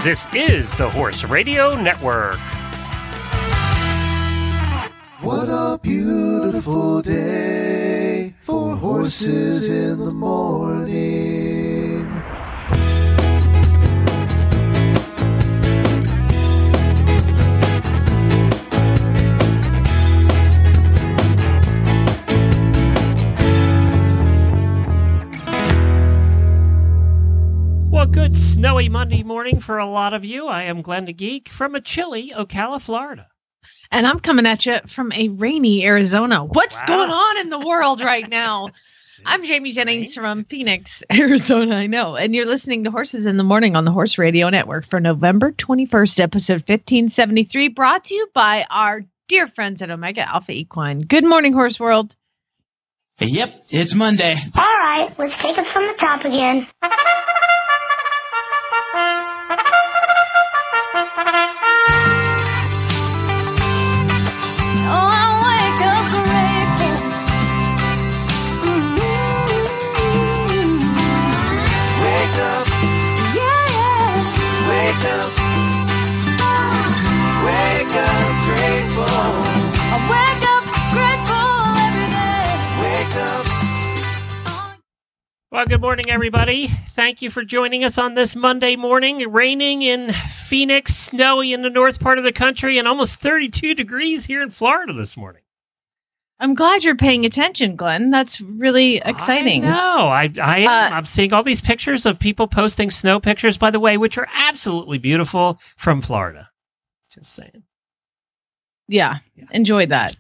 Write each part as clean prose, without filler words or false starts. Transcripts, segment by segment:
This is the Horse Radio Network. What a beautiful day for horses in the morning. Well, good snowy Monday morning for a lot of you. I am Glenn the Geek from a chilly Ocala, Florida. And I'm coming at you from a rainy Arizona. What's going on in the world right now? I'm Jamie Jennings from Phoenix, Arizona, I know. And you're listening to Horses in the Morning on the Horse Radio Network for November 21st, episode 1573, brought to you by our dear friends at Omega Alpha Equine. Good morning, Horse World. Yep, it's Monday. All right, let's take it from the top again. Well, good morning, everybody. Thank you for joining us on this Monday morning. Raining in Phoenix, snowy in the north part of the country, and almost 32 degrees here in Florida this morning. I'm glad you're paying attention, Glenn. That's really exciting. I am. I'm seeing all these pictures of people posting snow pictures, by the way, which are absolutely beautiful from Florida. Just saying. Yeah. Enjoy that.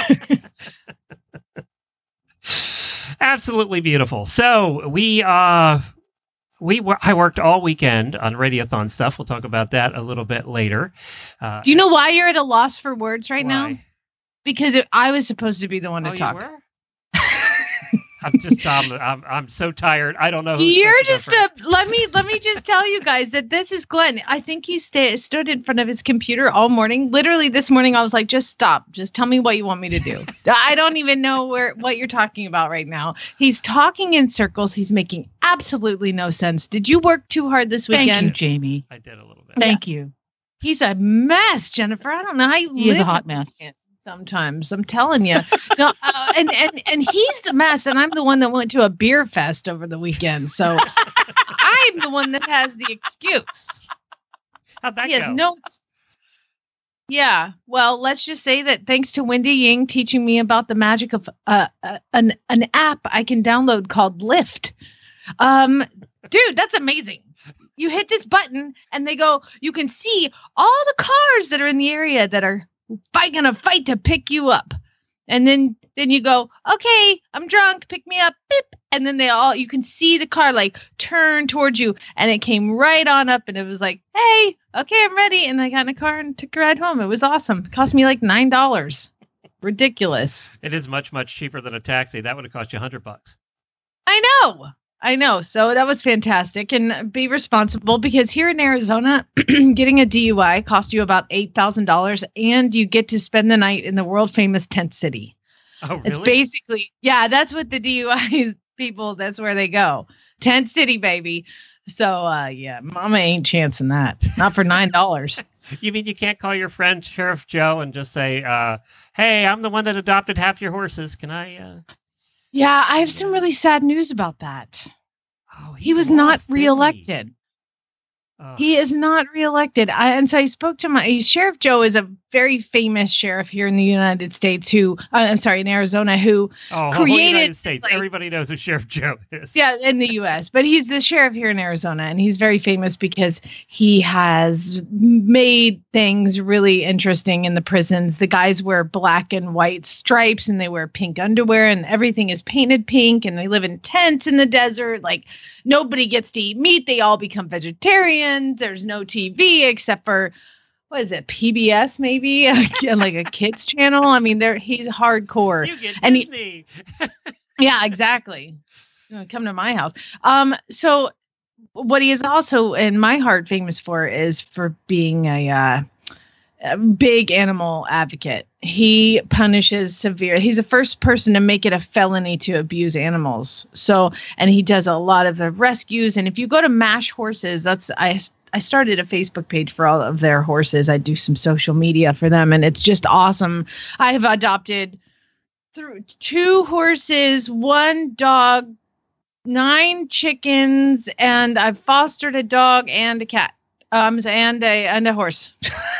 Absolutely beautiful. So I worked all weekend on Radiothon stuff. We'll talk about that a little bit later. Do you know why you're at a loss for words right why? now? Because I was supposed to be the one to talk. You were? I'm so tired. I don't know. You're just let me just tell you guys that this is Glenn. I think he stood in front of his computer all morning. Literally this morning, I was like, just stop. Just tell me what you want me to do. I don't even know what you're talking about right now. He's talking in circles. He's making absolutely no sense. Did you work too hard this weekend? Thank you, Jamie. I did a little bit. Thank you. He's a mess, Jennifer. I don't know how you live. He's a hot mess. Sometimes I'm telling you, no, and he's the mess, and I'm the one that went to a beer fest over the weekend. So I'm the one that has the excuse. How'd that he go? has no. Yeah, well, let's just say that thanks to Wendy Ying teaching me about the magic of an app I can download called Lyft. Dude, that's amazing. You hit this button, and they go. You can see all the cars that are in the area that are gonna fight to pick you up, and then you go, okay, I'm drunk, pick me up, beep, and then you can see the car like turn towards you, and it came right on up, and it was like, hey, okay, I'm ready, and I got in a car and took a ride home. It was awesome. It cost me like $9. Ridiculous. It is much cheaper than a taxi. That would have cost you $100. I know. So that was fantastic. And be responsible, because here in Arizona, getting a DUI costs you about $8,000, and you get to spend the night in the world famous Tent City. Oh, really? It's basically, that's what the DUI people, that's where they go. Tent City, baby. So, mama ain't chancing that. Not for $9. You mean you can't call your friend Sheriff Joe and just say, hey, I'm the one that adopted half your horses. Can I... Yeah, I have some really sad news about that. Oh, he was not reelected. He is not reelected. And so I spoke to Sheriff Joe is a very famous sheriff here in the United States in Arizona, who created United States. Everybody knows who Sheriff Joe is. Yeah, in the U.S. But he's the sheriff here in Arizona, and he's very famous because he has made things really interesting in the prisons. The guys wear black and white stripes, and they wear pink underwear, and everything is painted pink, and they live in tents in the desert. Like, nobody gets to eat meat. They all become vegetarians. There's no TV except for, what is it, PBS maybe? Like a kids channel. I mean, he's hardcore. You get and Disney. Yeah, exactly. Come to my house. So what he is also in my heart famous for is for being a big animal advocate. He punishes severe. He's the first person to make it a felony to abuse animals. So, and he does a lot of the rescues. And if you go to MASH Horses, I started a Facebook page for all of their horses. I do some social media for them, and it's just awesome. I have adopted 2 horses, 1 dog, 9 chickens, and I've fostered a dog and a cat, and a horse.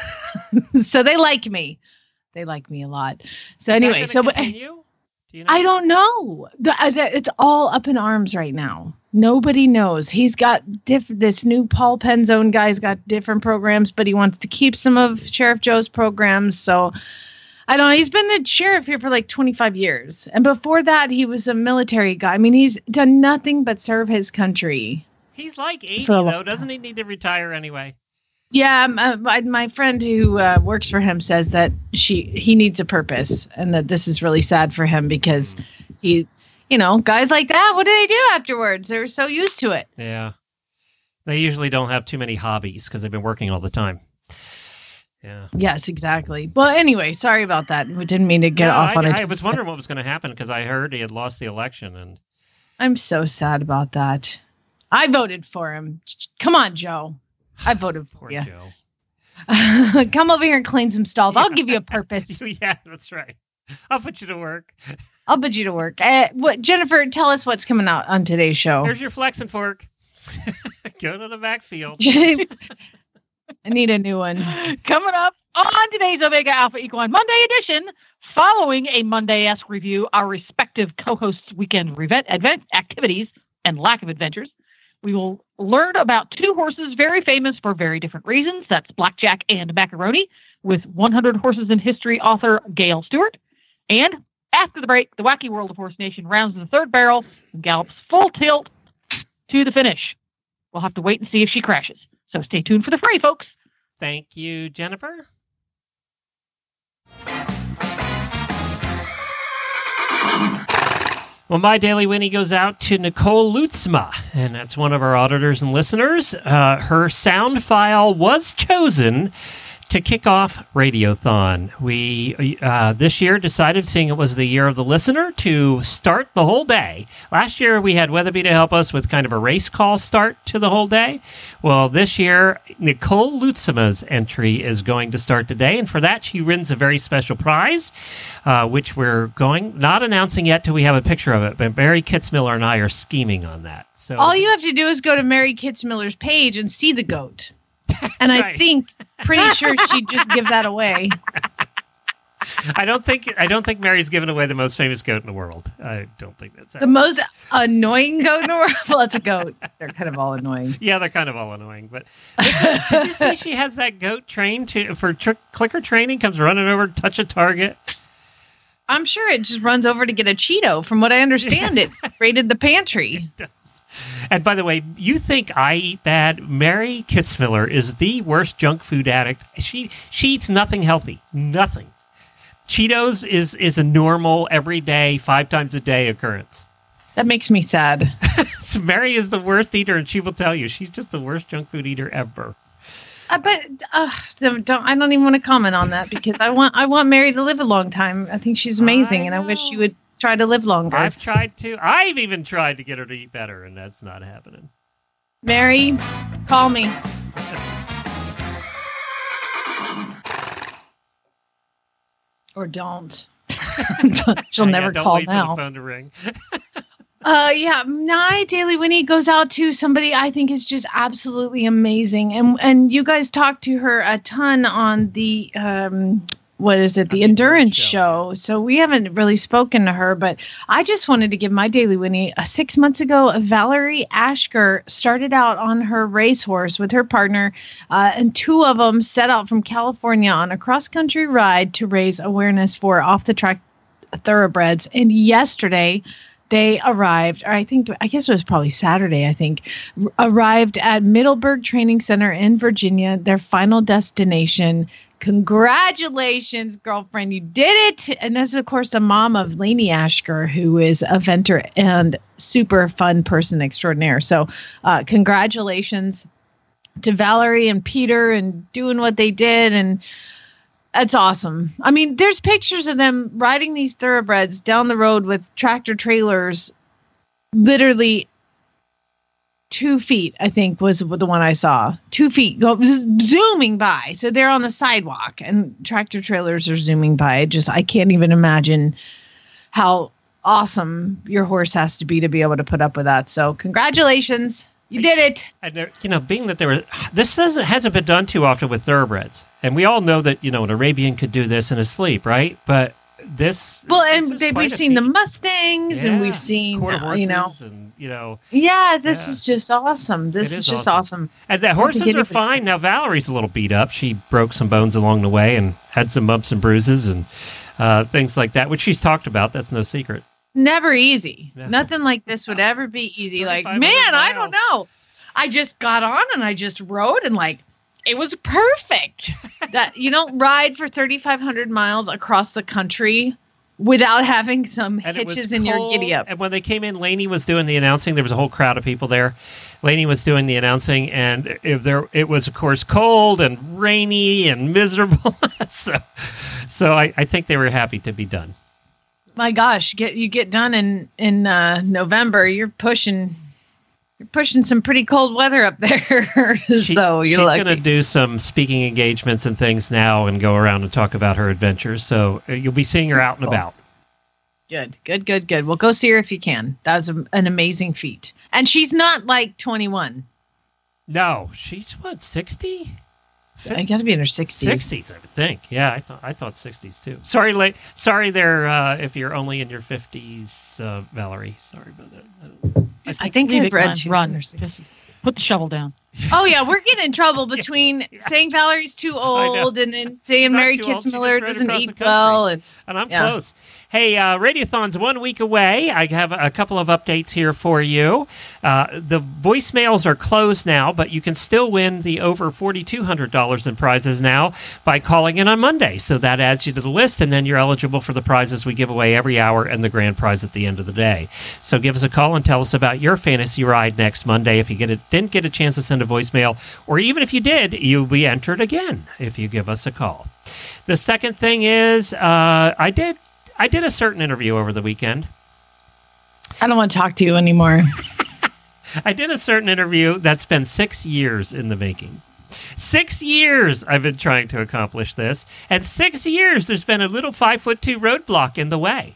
So they like me. They like me a lot. So anyway, continue? Do you know? I don't know. It's all up in arms right now. Nobody knows. He's got this new Paul Penzone guy's got different programs, but he wants to keep some of Sheriff Joe's programs. So I don't know. He's been the sheriff here for like 25 years. And before that, he was a military guy. I mean, he's done nothing but serve his country. He's like 80, though. Doesn't he need to retire anyway? Yeah, my friend who works for him says that he needs a purpose, and that this is really sad for him because guys like that, what do they do afterwards? They're so used to it. Yeah. They usually don't have too many hobbies because they've been working all the time. Yeah. Yes, exactly. Well, anyway, sorry about that. We didn't mean to get off on it. I was wondering what was going to happen because I heard he had lost the election, and I'm so sad about that. I voted for him. Come on, Joe. I voted for you. Joe. Come over here and clean some stalls. I'll give you a purpose. Yeah, that's right. I'll put you to work. I'll put you to work. Jennifer, tell us what's coming out on today's show. Here's your flex and fork. Go to the backfield. I need a new one. Coming up on today's Omega Alpha Equine Monday edition, following a Monday-esque review, our respective co-hosts' weekend event activities and lack of adventures. We will learn about 2 horses very famous for very different reasons. That's Blackjack and Macaroni, with 100 Horses in History author Gail Stewart. And after the break, the Wacky World of Horse Nation rounds the 3rd barrel and gallops full tilt to the finish. We'll have to wait and see if she crashes. So stay tuned for the fray, folks. Thank you, Jennifer. Well, my Daily Winnie goes out to Nicole Lutzma, and that's one of our auditors and listeners. Her sound file was chosen to kick off Radiothon. We, this year, decided, seeing it was the year of the listener, to start the whole day. Last year, we had Weatherby to help us with kind of a race call start to the whole day. Well, this year, Nicole Lutzma's entry is going to start today, and for that, she wins a very special prize, which we're not announcing yet till we have a picture of it, but Mary Kitzmiller and I are scheming on that. So all you have to do is go to Mary Kitzmiller's page and see the goat. And right. I think, pretty sure she'd just give that away. I don't think Mary's given away the most famous goat in the world. I don't think that's the most annoying goat in the world. Well, it's a goat. They're kind of all annoying. Yeah, they're kind of all annoying. But did you see she has that goat trained for clicker training? Comes running over to touch a target. I'm sure it just runs over to get a Cheeto. From what I understand, it raided the pantry. It does. And by the way, you think I eat bad? Mary Kitzmiller is the worst junk food addict. She eats nothing healthy. Nothing. Cheetos is a normal, everyday, 5 times a day occurrence. That makes me sad. So Mary is the worst eater, and she will tell you she's just the worst junk food eater ever. But I don't even want to comment on that because I want Mary to live a long time. I think she's amazing, and I wish she would try to live longer. I've tried to. I've even tried to get her to eat better, and that's not happening. Mary, call me. Or don't. She'll never don't call wait now. For the phone to ring. Yeah, my Daily Winnie goes out to somebody I think is just absolutely amazing, and you guys talked to her a ton on the the Endurance show. So we haven't really spoken to her, but I just wanted to give my Daily Winnie. 6 months ago, Valerie Ashker started out on her racehorse with her partner, and 2 of them set out from California on a cross-country ride to raise awareness for off-the-track thoroughbreds. And yesterday, they arrived, or I guess it was probably Saturday, arrived at Middleburg Training Center in Virginia, their final destination. Congratulations, girlfriend. You did it. And this is, of course, the mom of Lainey Ashker, who is a venter and super fun person extraordinaire. So congratulations to Valerie and Peter and doing what they did. And that's awesome. I mean, there's pictures of them riding these thoroughbreds down the road with tractor trailers literally 2 feet, I think, was the one I saw. 2 feet go zooming by. So they're on the sidewalk, and tractor trailers are zooming by. I can't even imagine how awesome your horse has to be able to put up with that. So congratulations. You did it. And being that this hasn't been done too often with thoroughbreds. And we all know that, an Arabian could do this in his sleep, right? But we've seen the Mustangs, and we've seen, quarter horses, and this is just awesome. This is just awesome. And the horses are fine. Now, Valerie's a little beat up. She broke some bones along the way and had some bumps and bruises and things like that, which she's talked about. That's no secret. Never easy. No. Nothing like this would ever be easy. Like, man, miles. I don't know. I just got on and I just rode, and it was perfect. That you don't ride for 3,500 miles across the country without having some hitches in your giddy up. And when they came in, Lainey was doing the announcing. There was a whole crowd of people there. Lainey was doing the announcing, and it was, of course, cold and rainy and miserable. so I think they were happy to be done. My gosh, you get done in November. You're pushing some pretty cold weather up there. So she's going to do some speaking engagements and things now and go around and talk about her adventures. So you'll be seeing her out and about. Good. Well, go see her if you can. That was an amazing feat. And she's not like 21. No, she's what, 60? I got to be in her 60s. 60s, I would think. Yeah, I thought 60s too. Sorry there if you're only in your 50s, Valerie. Sorry about that. I think I've read she's run. in her 60s. Put the shovel down. Oh, yeah, we're getting in trouble between saying Valerie's too old and then saying Mary Kitzmiller doesn't eat well. And I'm close. Hey, Radiothon's 1 week away. I have a couple of updates here for you. The voicemails are closed now, but you can still win the over $4,200 in prizes now by calling in on Monday. So that adds you to the list, and then you're eligible for the prizes we give away every hour and the grand prize at the end of the day. So give us a call and tell us about your fantasy ride next Monday. If you didn't get a chance to send a voicemail, or even if you did, you'll be entered again if you give us a call. The second thing is I did a certain interview over the weekend. I don't want to talk to you anymore. I did a certain interview that's been 6 years in the making. 6 years I've been trying to accomplish this, and 6 years there's been a little 5'2" roadblock in the way.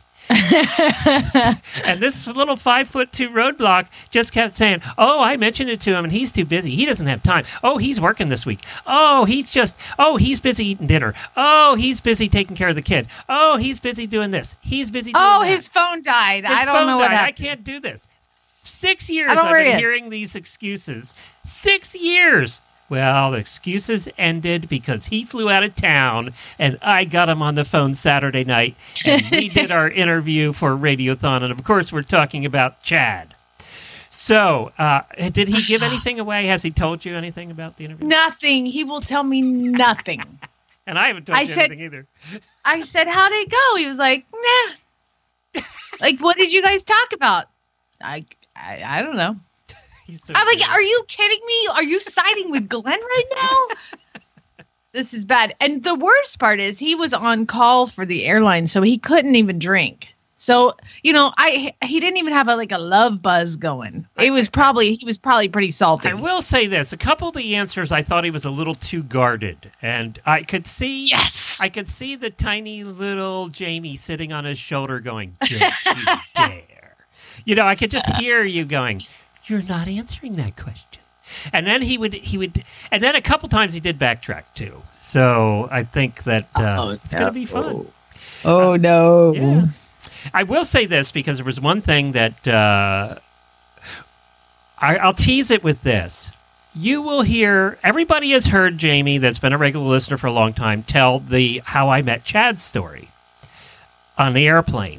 And this little 5'2" roadblock just kept saying, "Oh, I mentioned it to him, and he's too busy. He doesn't have time. Oh, he's working this week. Oh, he's busy eating dinner. Oh, he's busy taking care of the kid. Oh, he's busy doing this. He's busy doing that. His phone died. I don't know what happened. I can't do this." 6 years I've been hearing these excuses. 6 years. Well, the excuses ended because he flew out of town, and I got him on the phone Saturday night, and we did our interview for Radiothon, and of course we're talking about Chad. So, did he give anything away? Has he told you anything about the interview? Nothing. He will tell me nothing. And I haven't told you anything either. I said, "How did it go?" He was like, "Nah." Like, what did you guys talk about? I don't know. I'm like, are you kidding me? Are you siding with Glenn right now? This is bad. And the worst part is he was on call for the airline, so he couldn't even drink. So, he didn't even have a love buzz going. He was probably pretty salty. I will say this. A couple of the answers, I thought he was a little too guarded. And I could see the tiny little Jamie sitting on his shoulder going, "Don't you dare." I could just hear you going, "You're not answering that question." And then he would, and then a couple times he did backtrack too. So I think that it's going to be fun. Oh no! Yeah. I will say this because there was one thing that I'll tease it with this. You will hear, everybody has heard Jamie, that's been a regular listener for a long time, tell the How I Met Chad story on the airplane.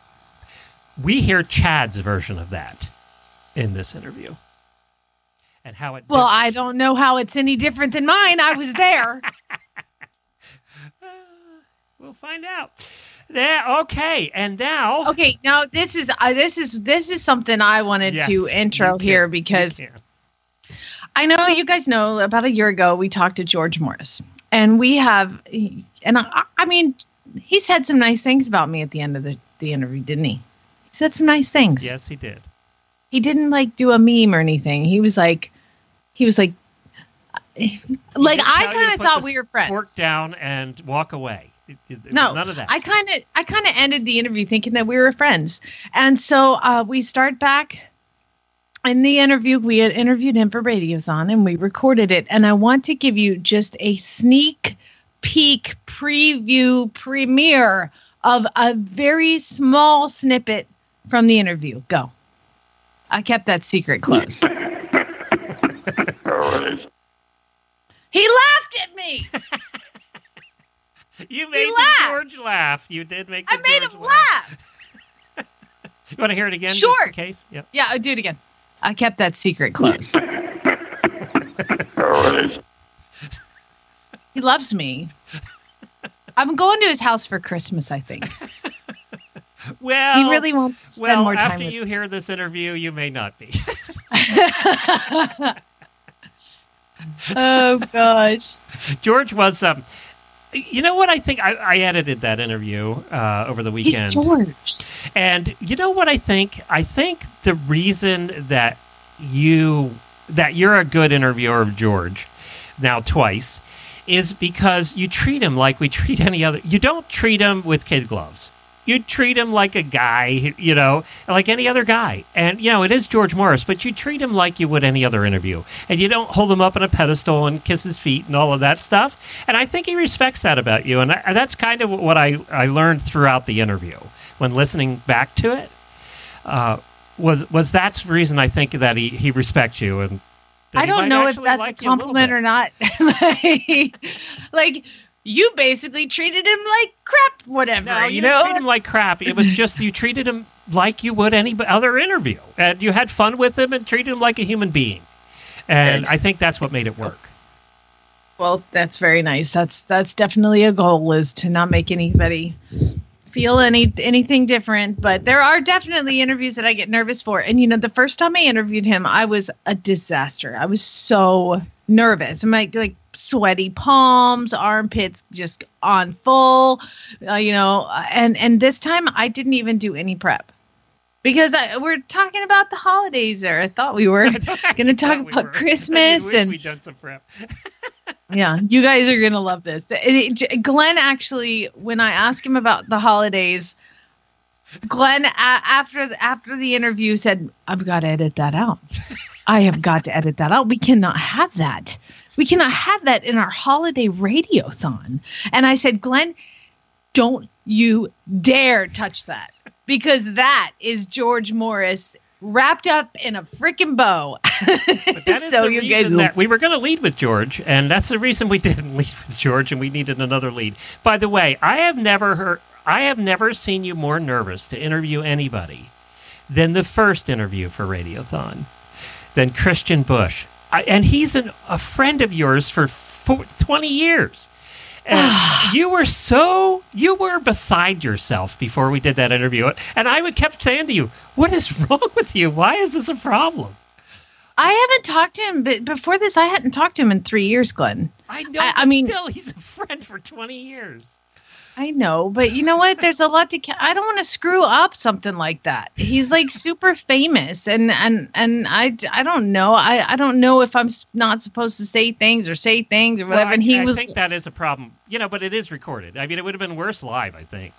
We hear Chad's version of that in this interview. And how it... Well, I don't know how it's any different than mine. I was there. We'll find out. Yeah, okay. And now... Okay, now this is something I wanted to intro here because I know you guys know about a year ago we talked to George Morris. And we have... And I mean, he said some nice things about me at the end of the interview, didn't he? He said some nice things. Yes, he did. He didn't like do a meme or anything. He was like, I kind of thought we were friends. Fork down and walk away. No, none of that. I kind of ended the interview thinking that we were friends, and so we start back in the interview. We had interviewed him for Radiothon, and we recorded it. And I want to give you just a sneak peek preview premiere of a very small snippet from the interview. Go. I kept that secret close. He laughed at me. You made George laugh. You did make I made George him laugh. You want to hear it again? Sure. Just in case? Yep. Yeah, I'll do it again. I kept that secret close. He loves me. I'm going to his house for Christmas, I think. Well, he really wants to spend more time after with you hear this interview, you may not be. Oh, gosh. George was, you know what I think? I edited that interview over the weekend. He's George. And you know what I think? I think the reason that you're a good interviewer of George, now twice, is because you treat him like we treat any other. You don't treat him with kid gloves. You treat him like a guy, like any other guy. And, it is George Morris, but you treat him like you would any other interview. And you don't hold him up on a pedestal and kiss his feet and all of that stuff. And I think he respects that about you. And that's kind of what I learned throughout the interview when listening back to it. Was that's the reason I think that he respects you. And I don't know if that's a compliment or not. like you basically treated him like crap, whatever. No, you didn't treat him like crap. It was just you treated him like you would any other interview. And you had fun with him and treated him like a human being. And I think that's what made it work. Well, that's very nice. That's definitely a goal, is to not make anybody feel anything different. But there are definitely interviews that I get nervous for. And, the first time I interviewed him, I was a disaster. I was so nervous. I'm like sweaty palms, armpits just on full, and this time I didn't even do any prep. Because we're talking about the holidays there. I thought we were going to talk about Christmas. And we've done some prep. Yeah, you guys are going to love this. Glenn actually, when I asked him about the holidays, Glenn, after the interview, said, I've got to edit that out. I have got to edit that out. We cannot have that. We cannot have that in our holiday radiothon. And I said, Glenn, don't you dare touch that. Because that is George Morris wrapped up in a freaking bow. But that is the reason that we were going to lead with George, and that's the reason we didn't lead with George, and we needed another lead. By the way, I have never seen you more nervous to interview anybody than the first interview for Radiothon, than Christian Bush. And he's a friend of yours for 20 years. And you were beside yourself before we did that interview. And I kept saying to you, what is wrong with you? Why is this a problem? I haven't talked to him, but before this, I hadn't talked to him in 3 years, Glenn. I know, I mean, still, he's a friend for 20 years. I know, but you know what? There's a lot to. I don't want to screw up something like that. He's like super famous, and I don't know. I don't know if I'm not supposed to say things or whatever. Well, and I think that is a problem, but it is recorded. I mean, it would have been worse live, I think.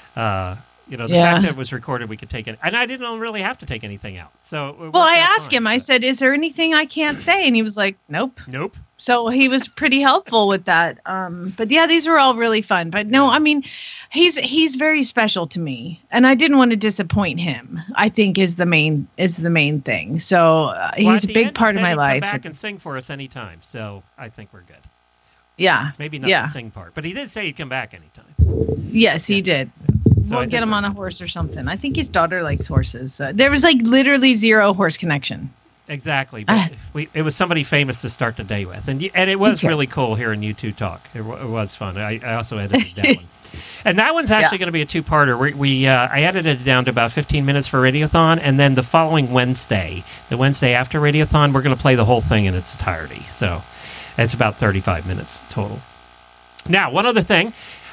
The fact that it was recorded, we could take it, and I didn't really have to take anything out. So, I asked him. I said, "Is there anything I can't say?" And he was like, "Nope." So he was pretty helpful with that. But yeah, these were all really fun. But no, I mean, he's very special to me, and I didn't want to disappoint him. I think is the main thing. So he's a big part of my life. Come back and sing for us anytime. So I think we're good. Yeah, maybe not the sing part, but he did say he'd come back anytime. Yes, he did. So we'll get him on a horse or something. I think his daughter likes horses. There was literally zero horse connection. Exactly. But it was somebody famous to start the day with. And it was really cool hearing you two talk. It was fun. I also edited that one. And that one's actually going to be a two-parter. I edited it down to about 15 minutes for Radiothon, and then the following Wednesday, the Wednesday after Radiothon, we're going to play the whole thing in its entirety. So it's about 35 minutes total. Now, one other thing.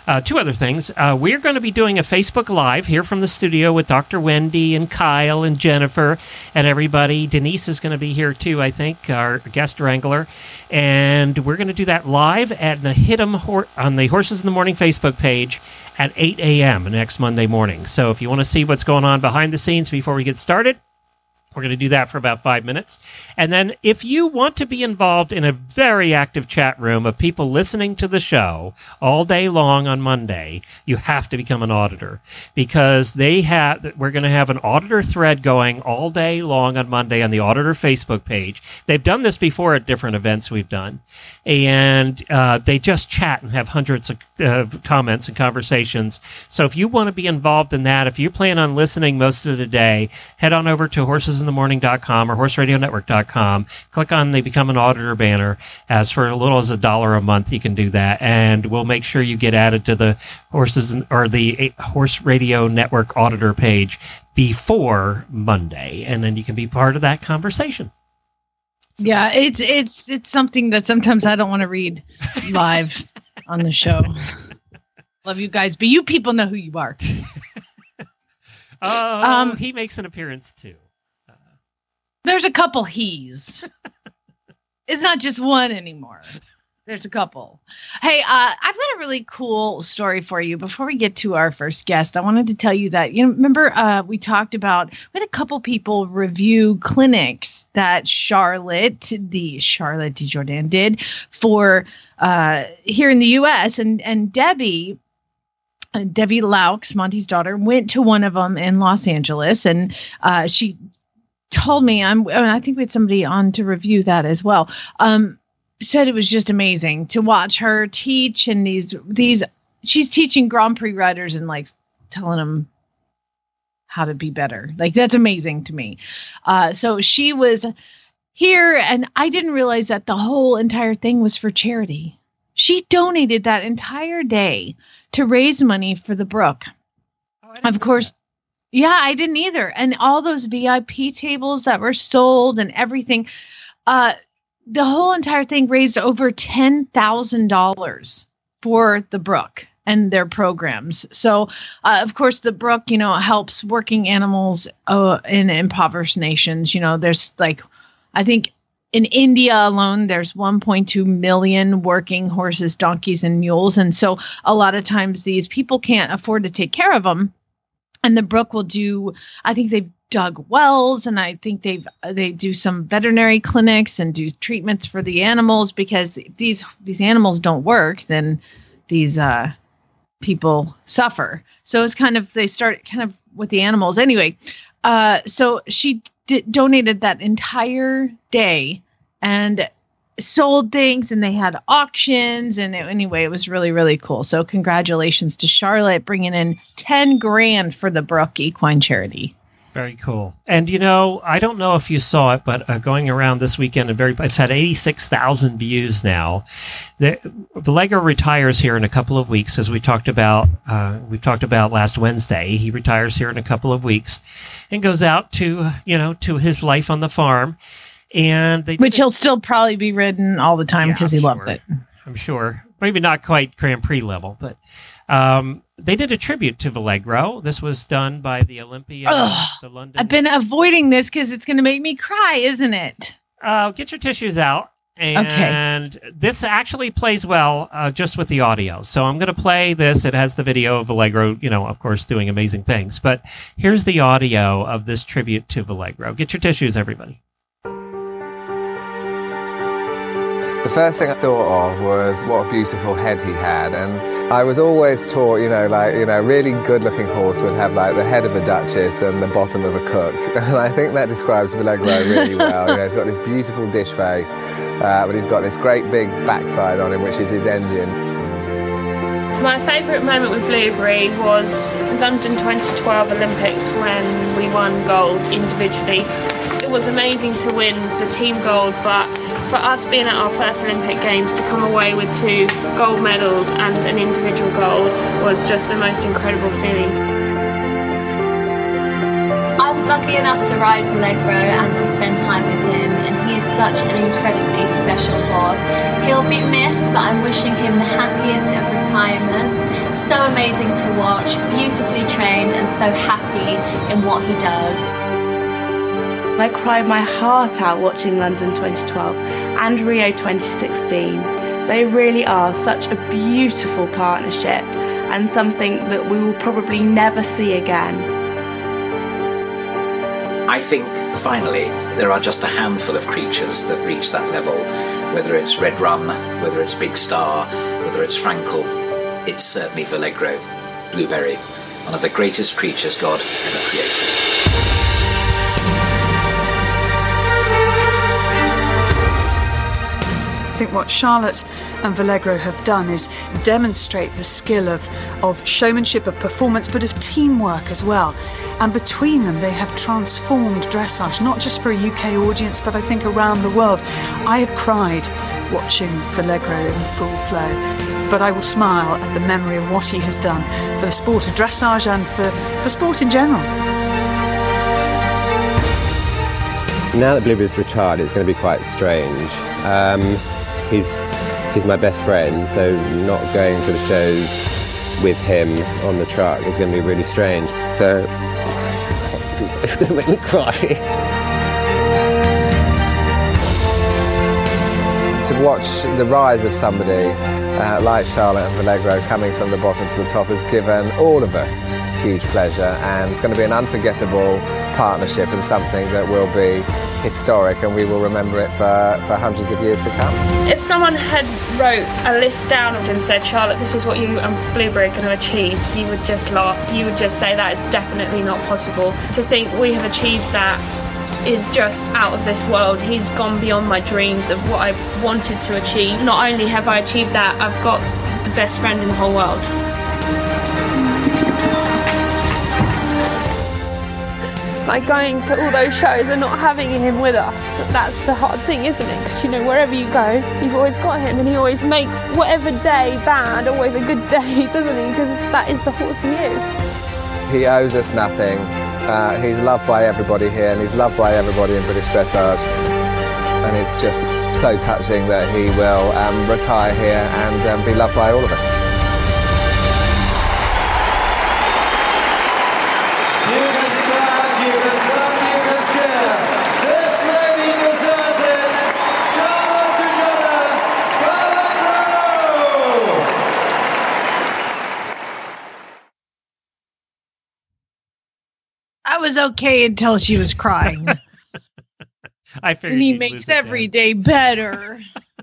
Two other things. We're going to be doing a Facebook Live here from the studio with Dr. Wendy and Kyle and Jennifer and everybody. Denise is going to be here too, I think, our guest wrangler. And we're going to do that live at the on the Horses in the Morning Facebook page at 8 a.m. next Monday morning. So if you want to see what's going on behind the scenes before we get started, we're going to do that for about 5 minutes. And then if you want to be involved in a very active chat room of people listening to the show all day long on Monday, you have to become an auditor, because we're going to have an auditor thread going all day long on Monday on the auditor Facebook page. They've done this before at different events we've done. And they just chat and have hundreds of comments and conversations. So if you want to be involved in that, if you plan on listening most of the day, head on over to horsesinthemorning.com or horseradionetwork.com. Click on the Become an Auditor banner. As for as little as $1 a month, you can do that. And we'll make sure you get added to the the Horse Radio Network Auditor page before Monday. And then you can be part of that conversation. Yeah, it's something that sometimes I don't want to read live on the show. Love you guys, but you people know who you are. He makes an appearance too. There's a couple he's. It's not just one anymore. There's a couple. Hey, I've got a really cool story for you. Before we get to our first guest, I wanted to tell you that, remember we talked about, we had a couple people review clinics that Charlotte Desjardins did for here in the U.S. And Debbie Laux, Monty's daughter, went to one of them in Los Angeles, and she told me, I think we had somebody on to review that as well. Said it was just amazing to watch her teach, and she's teaching Grand Prix riders and like telling them how to be better. Like, that's amazing to me. So she was here, and I didn't realize that the whole entire thing was for charity. She donated that entire day to raise money for the Brook. Of course. Yeah, I didn't either. And all those VIP tables that were sold and everything, the whole entire thing raised over $10,000 for the Brook and their programs. So, of course, the Brook, helps working animals in impoverished nations. There's I think in India alone, there's 1.2 million working horses, donkeys, and mules. And so a lot of times these people can't afford to take care of them. And the Brook will do, I think they've dug wells, and I think they do some veterinary clinics and do treatments for the animals, because these animals don't work, then these people suffer. So it's they start kind of with the animals. Anyway, so she donated that entire day and sold things, and they had auctions, and anyway, it was really, really cool. So congratulations to Charlotte bringing in $10,000 for the Brook Equine Charity. Very cool. And I don't know if you saw it, but going around this weekend, it's had 86,000 views now. Vallejo retires here in a couple of weeks, as we talked about last Wednesday. He retires here in a couple of weeks and goes out to his life on the farm. Which he'll still probably be ridden all the time because he loves it. I'm sure. Maybe not quite Grand Prix level, but they did a tribute to Vallejo. This was done by the Olympia, the London. I've been avoiding this because it's going to make me cry, isn't it? Get your tissues out. And this actually plays well just with the audio. So I'm going to play this. It has the video of Vallejo, of course, doing amazing things. But here's the audio of this tribute to Vallejo. Get your tissues, everybody. The first thing I thought of was what a beautiful head he had, and I was always taught, a really good-looking horse would have the head of a duchess and the bottom of a cook, and I think that describes Vallejo really well. He's got this beautiful dish face, but he's got this great big backside on him, which is his engine. My favourite moment with Blueberry was London 2012 Olympics when we won gold individually. It was amazing to win the team gold, but for us being at our first Olympic Games to come away with 2 gold medals and an individual gold was just the most incredible feeling. I was was lucky enough to ride Allegro and to spend time with him, and he is such an incredibly special horse. He'll be missed, but I'm wishing him the happiest of retirements. So amazing to watch, beautifully trained and so happy in what he does. I cried my heart out watching London 2012 and Rio 2016. They really are such a beautiful partnership and something that we will probably never see again. I think, finally, there are just a handful of creatures that reach that level. Whether it's Red Rum, whether it's Big Star, whether it's Frankel, it's certainly Vallegro, Blueberry, one of the greatest creatures God ever created. I think what Charlotte and Vallegro have done is demonstrate the skill of showmanship, of performance, but of teamwork as well. And between them, they have transformed dressage, not just for a UK audience, but I think around the world. I have cried watching Vallegro in full flow, but I will smile at the memory of what he has done for the sport of dressage and for sport in general. Now that Blueberry's retired, it's going to be quite strange. He's my best friend, so not going to the shows with him on the truck is going to be really strange. So it's going to make me cry. To watch the rise of somebody like Charlotte and Vallegro coming from the bottom to the top has given all of us huge pleasure, and it's going to be an unforgettable partnership and something that will be historic, and we will remember it for hundreds of years to come. If someone had wrote a list down and said, Charlotte, this is what you and Blueberry are going to achieve, you would just laugh. You would just say that is definitely not possible. To think we have achieved that is just out of this world. He's gone beyond my dreams of what I wanted to achieve. Not only have I achieved that, I've got the best friend in the whole world. Like going to all those shows and not having him with us, that's the hard thing, isn't it? Because, you know, wherever you go, you've always got him, and he always makes whatever day bad always a good day, doesn't he? Because that is the horse he is. He owes us nothing. He's loved by everybody here, and he's loved by everybody in British dressage. And it's just so touching that he will retire here and be loved by all of us. You can stand, you can clap, you can cheer. This lady deserves it. Charlotte Vallegro. I was okay until she was crying. I figured and he you'd makes lose it every day better.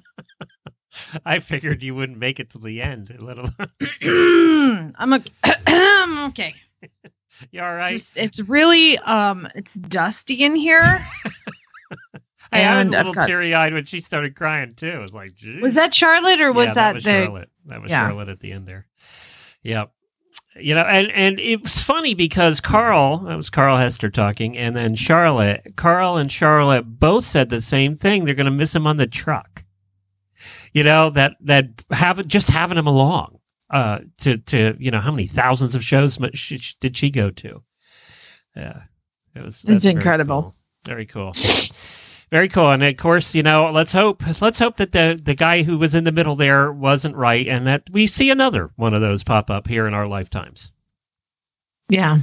I figured you wouldn't make it to the end, let alone. I'm okay. You all right? It's really it's dusty in here. I was a little teary-eyed when she started crying too. I was like, geez. Was that Charlotte or was that the Charlotte? That was Charlotte at the end there. Yep. You know, and it was funny because that was Carl Hester talking, and then Carl and Charlotte both said the same thing. They're going to miss him on the truck. You know, that having him along to you know, how many thousands of shows did she go to? Yeah, it's incredible. Very cool. Very cool. And of course, you know, let's hope that the guy who was in the middle there wasn't right, and that we see another one of those pop up here in our lifetimes. Yeah.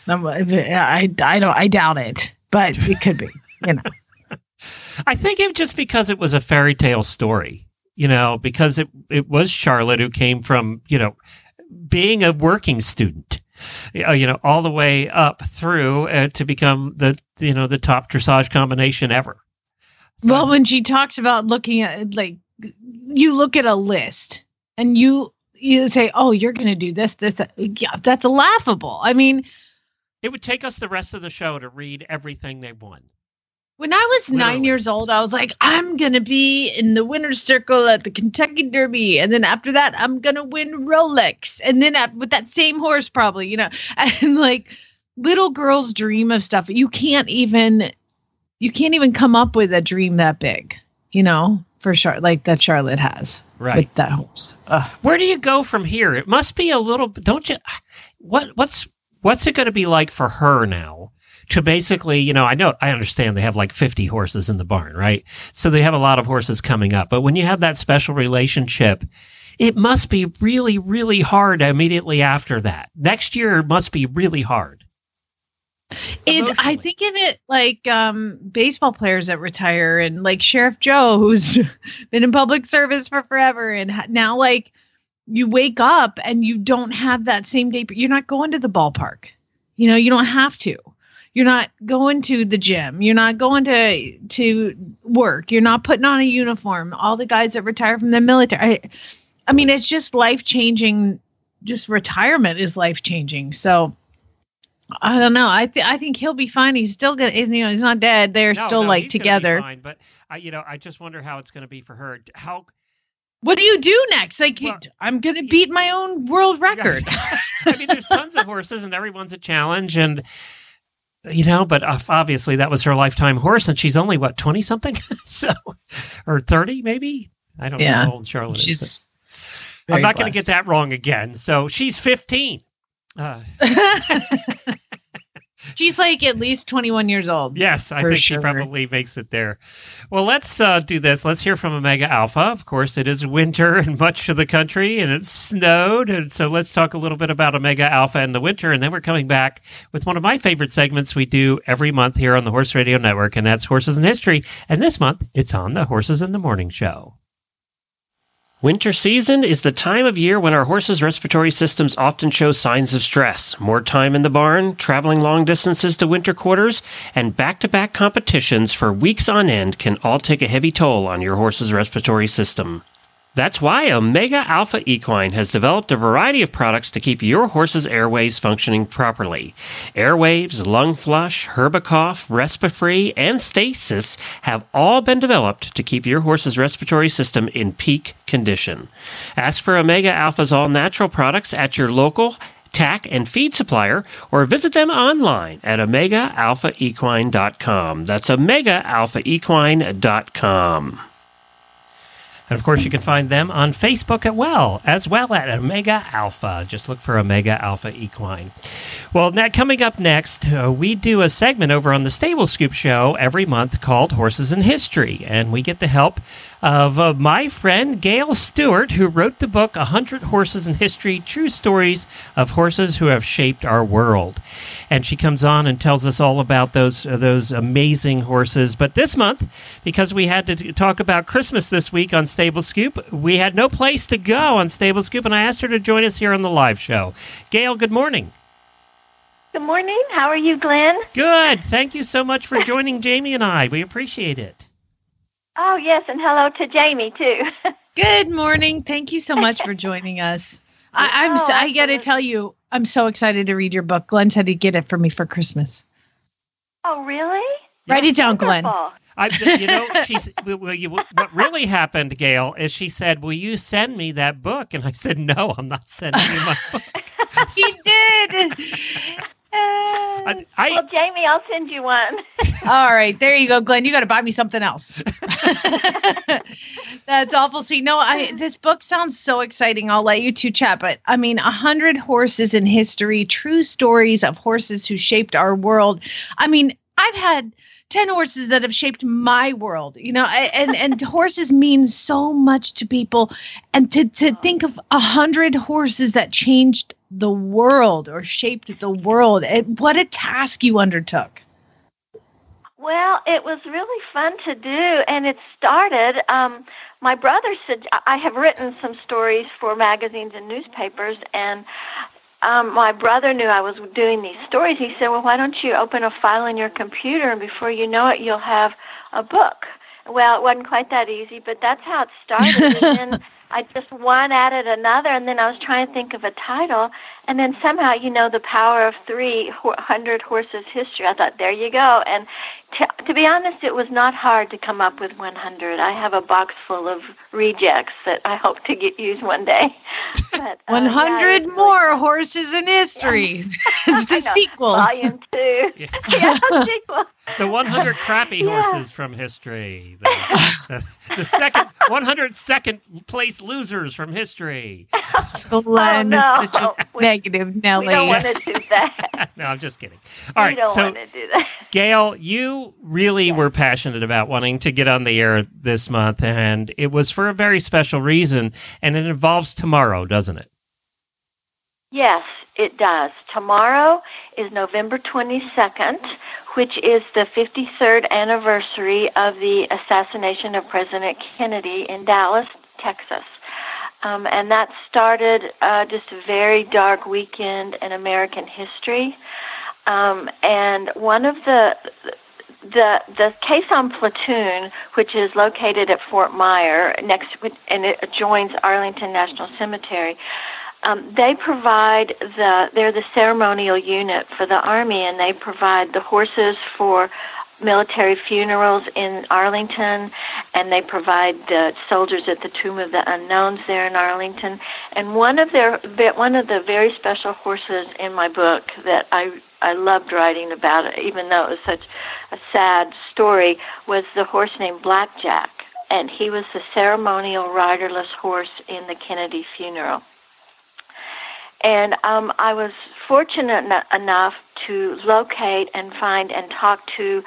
I doubt it, but it could be, you know. I think it just because it was a fairy tale story, you know, because it was Charlotte who came from, you know, being a working student, you know, all the way up through to become the top dressage combination ever. So, well, when she talks about looking at, like, you look at a list and you say, oh, you're going to do this. Yeah, that's laughable. I mean, it would take us the rest of the show to read everything they won. When I was 9 years old, I was like, I'm going to be in the winner's circle at the Kentucky Derby. And then after that, I'm going to win Rolex. And then with that same horse, probably, you know, and like little girls dream of stuff. You can't even come up with a dream that big, you know, for sure, like that Charlotte has, right? With that horse. Where do you go from here? It must be a little. Don't you? What's it going to be like for her now to basically, I understand they have like 50 horses in the barn, right? So they have a lot of horses coming up. But when you have that special relationship, it must be really, really hard immediately after that. Next year must be really hard. I think of it like baseball players that retire, and like Sheriff Joe, who's been in public service for forever, and now like you wake up and you don't have that same day. You're not going to the ballpark. You don't have to. You're not going to the gym. You're not going to work. You're not putting on a uniform. All the guys that retire from the military. I mean, it's just life-changing. Just retirement is life-changing. So I don't know. I think he'll be fine. He's still good. He's not dead. They're still like together. Fine, but I just wonder how it's going to be for her. What do you do next? Like, I'm going to beat my own world record. I mean, there's tons of horses, and everyone's a challenge, and but obviously that was her lifetime horse, and she's only 20 something, so or 30 maybe. I don't know how old Charlotte is. I'm not going to get that wrong again. So she's 15. She's like at least 21 years old. Yes, I think she probably makes it there. Well, let's do this. Let's hear from Omega Alpha. Of course, it is winter in much of the country, and it's snowed. And so let's talk a little bit about Omega Alpha in the winter, and then we're coming back with one of my favorite segments we do every month here on the Horse Radio Network, and that's Horses in History. And this month, it's on the Horses in the Morning Show. Winter season is the time of year when our horses' respiratory systems often show signs of stress. More time in the barn, traveling long distances to winter quarters, and back-to-back competitions for weeks on end can all take a heavy toll on your horse's respiratory system. That's why Omega Alpha Equine has developed a variety of products to keep your horse's airways functioning properly. Airwaves, Lung Flush, Herbicough, Respifree, and Stasis have all been developed to keep your horse's respiratory system in peak condition. Ask for Omega Alpha's all-natural products at your local tack and feed supplier, or visit them online at OmegaAlphaEquine.com. That's OmegaAlphaEquine.com. And, of course, you can find them on Facebook as well at Omega Alpha. Just look for Omega Alpha Equine. Well, now coming up next, we do a segment over on the Stable Scoop Show every month called Horses in History. And we get the help of my friend Gail Stewart, who wrote the book 100 Horses in History, True Stories of Horses Who Have Shaped Our World. And she comes on and tells us all about those amazing horses. But this month, because we had to talk about Christmas this week on Stable Scoop, we had no place to go on Stable Scoop, and I asked her to join us here on the live show. Gail, good morning. Good morning. How are you, Glenn? Good. Thank you so much for joining Jamie and I. We appreciate it. Oh, yes, and hello to Jamie, too. Good morning. Thank you so much for joining us. I got to tell you, I'm so excited to read your book. Glenn said he'd get it for me for Christmas. Oh, really? Write it down, Glenn. What really happened, Gail, is she said, will you send me that book? And I said, no, I'm not sending you my book. He did. Well, Jamie, I'll send you one. All right. There you go, Glenn. You got to buy me something else. That's awful sweet. No, this book sounds so exciting. I'll let you two chat. But 100 Horses in History, True Stories of Horses Who Shaped Our World. I've had 10 horses that have shaped my world, and horses mean so much to people. And to think of 100 horses that changed the world or shaped the world, what a task you undertook. Well, it was really fun to do, and it started, my brother said, I have written some stories for magazines and newspapers, and my brother knew I was doing these stories. He said, well, why don't you open a file in your computer, and before you know it, you'll have a book. Well, it wasn't quite that easy, but that's how it started. And then I just one added another, and then I was trying to think of a title, and then somehow, the power of 300 Horses History. I thought, there you go. And to be honest, it was not hard to come up with 100. I have a box full of rejects that I hope to get used one day. But, 100 yeah, more horses in history. Yeah. It's the sequel. Volume 2. Yeah, sequel. The 100 crappy horses from history. The second 102nd place losers from history. Glenn is such a negative Nelly. We don't want to do that. No, I'm just kidding. All right, we don't so want to do that. Gail, you really were passionate about wanting to get on the air this month, and it was for a very special reason, and it involves tomorrow, doesn't it? Yes, it does. Tomorrow is November 22nd, which is the 53rd anniversary of the assassination of President Kennedy in Dallas, Texas. And that started just a very dark weekend in American history. And one of the Caisson Platoon, which is located at Fort Myer, and it adjoins Arlington National Cemetery, they provide they're the ceremonial unit for the Army, and they provide the horses for military funerals in Arlington, and they provide the soldiers at the Tomb of the Unknowns there in Arlington. And one of the very special horses in my book that I loved writing about it, even though it was such a sad story, was the horse named Blackjack, and he was the ceremonial riderless horse in the Kennedy funeral. And I was fortunate enough to locate and find and talk to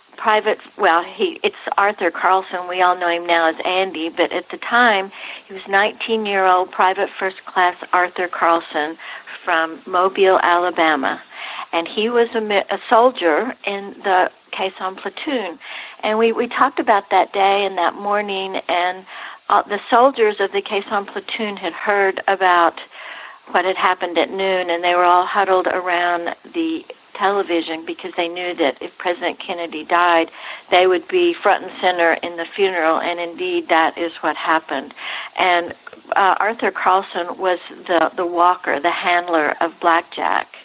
it's Arthur Carlson. We all know him now as Andy, but at the time, he was 19-year-old Private First Class Arthur Carlson from Mobile, Alabama. And he was a soldier in the Caisson Platoon. And we talked about that day and that morning, and the soldiers of the Caisson Platoon had heard about what had happened at noon, and they were all huddled around the television because they knew that if President Kennedy died, they would be front and center in the funeral, and indeed that is what happened. And Arthur Carlson was the walker, the handler of Blackjack.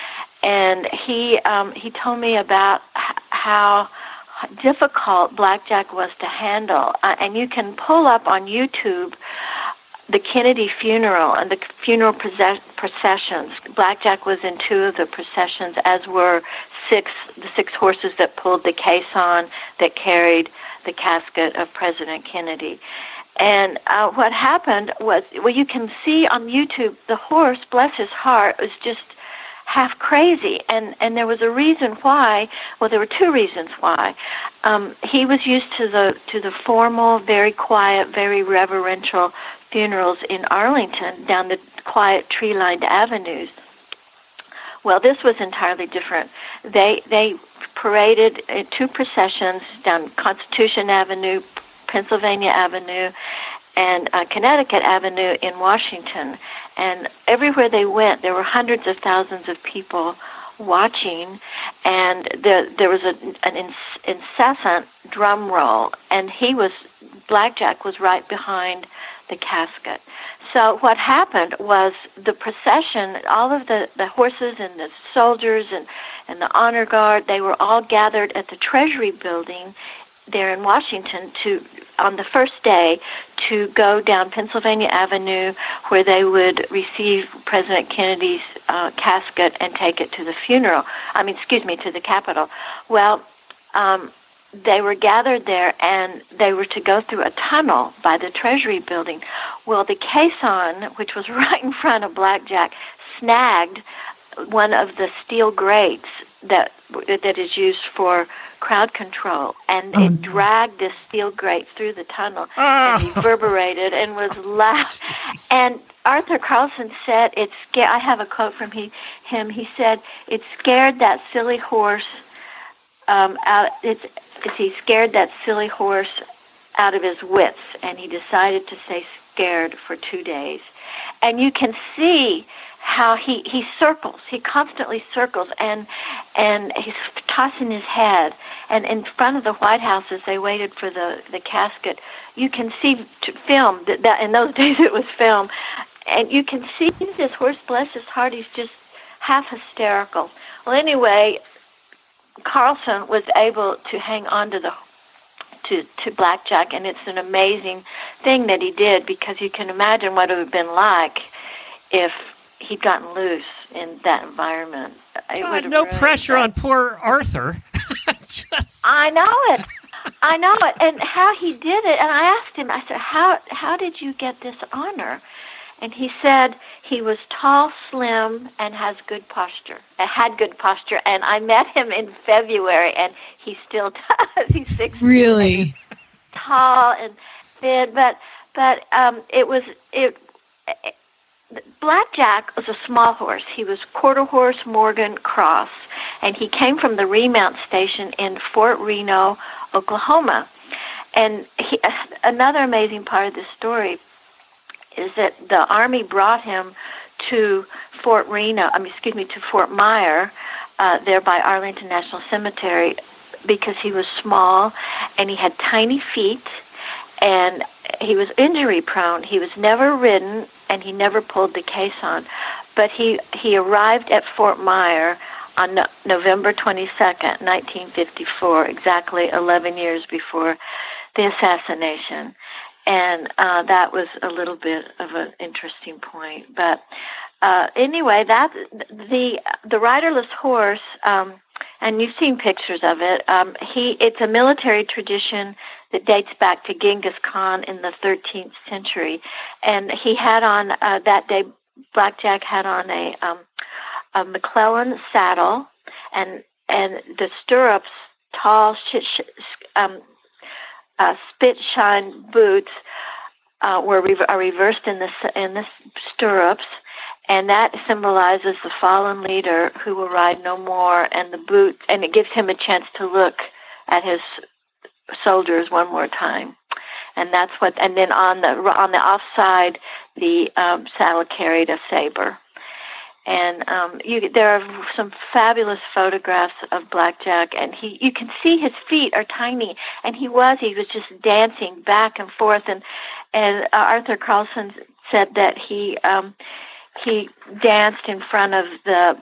And he told me about how difficult Blackjack was to handle. And you can pull up on YouTube the Kennedy funeral and the funeral processions. Blackjack was in 2 of the processions, as were the 6 horses that pulled the caisson that carried the casket of President Kennedy. And what happened was, you can see on YouTube, the horse, bless his heart, was just half crazy. And there was a reason why. Well, there were 2 reasons why. He was used to the formal, very quiet, very reverential funerals in Arlington down the quiet tree-lined avenues. Well, this was entirely different. They paraded in 2 processions down Constitution Avenue, Pennsylvania Avenue, and Connecticut Avenue in Washington. And everywhere they went, there were hundreds of thousands of people watching, and there was an incessant drum roll, and Blackjack was right behind the casket. So what happened was the procession, all of the horses and the soldiers and the honor guard, they were all gathered at the Treasury building there in Washington on the first day to go down Pennsylvania Avenue, where they would receive President Kennedy's casket and take it to the to the Capitol. Well, they were gathered there, and they were to go through a tunnel by the Treasury building. Well, the caisson, which was right in front of Blackjack, snagged one of the steel grates that is used for crowd control, and it dragged this steel grate through the tunnel and reverberated and was loud. And Arthur Carlson said, I have a quote from him. He said, "It scared that silly horse out. He scared that silly horse out of his wits, and he decided to stay scared for 2 days." And you can see how he circles. He constantly circles, and he's tossing his head. And in front of the White House, as they waited for the casket, you can see film that in those days it was film, and you can see this horse, bless his heart, he's just half hysterical. Well, anyway, Carlson was able to hang on to Blackjack, and it's an amazing thing that he did, because you can imagine what it would have been like if he'd gotten loose in that environment. It God, would have no ruined pressure that. on poor Arthur. I know it. I know it. And how he did it. And I asked him, I said, how did you get this honor? And he said he was tall, slim, and had good posture. And I met him in February, and he still does. He's 6 Really? tall and thin. But Blackjack was a small horse. He was quarter horse Morgan Cross, and he came from the remount station in Fort Reno, Oklahoma. And another amazing part of this story is that the Army brought him to Fort Myer, there by Arlington National Cemetery, because he was small and he had tiny feet and he was injury prone. He was never ridden and he never pulled the caisson. But he arrived at Fort Myer on November 22nd, 1954, exactly 11 years before the assassination. And that was a little bit of an interesting point. But anyway, that the riderless horse, and you've seen pictures of it. It's a military tradition that dates back to Genghis Khan in the 13th century, and he had on that day. Blackjack had on a McClellan saddle, and the stirrups, tall spit shine boots are reversed in the stirrups, and that symbolizes the fallen leader who will ride no more, and the boot, and it gives him a chance to look at his soldiers one more time. And that's what. And then on the offside, the saddle carried a saber. And there are some fabulous photographs of Blackjack, and you can see his feet are tiny, and he was just dancing back and forth. And Arthur Carlson said that he danced in front of the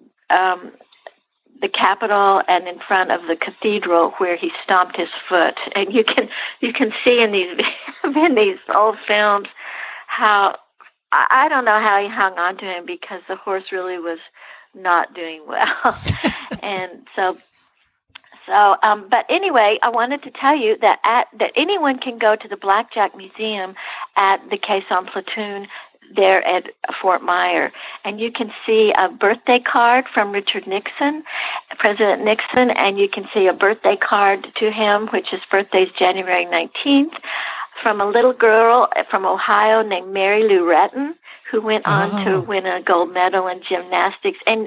Capitol and in front of the cathedral where he stomped his foot. And you can see in these old films how. I don't know how he hung on to him, because the horse really was not doing well. And but anyway, I wanted to tell you that that anyone can go to the Blackjack Museum at the Caisson Platoon there at Fort Myer, and you can see a birthday card from Richard Nixon, President Nixon, and you can see a birthday card to him, which his birthday is January 19th. From a little girl from Ohio named Mary Lou Retton, who went on to win a gold medal in gymnastics. And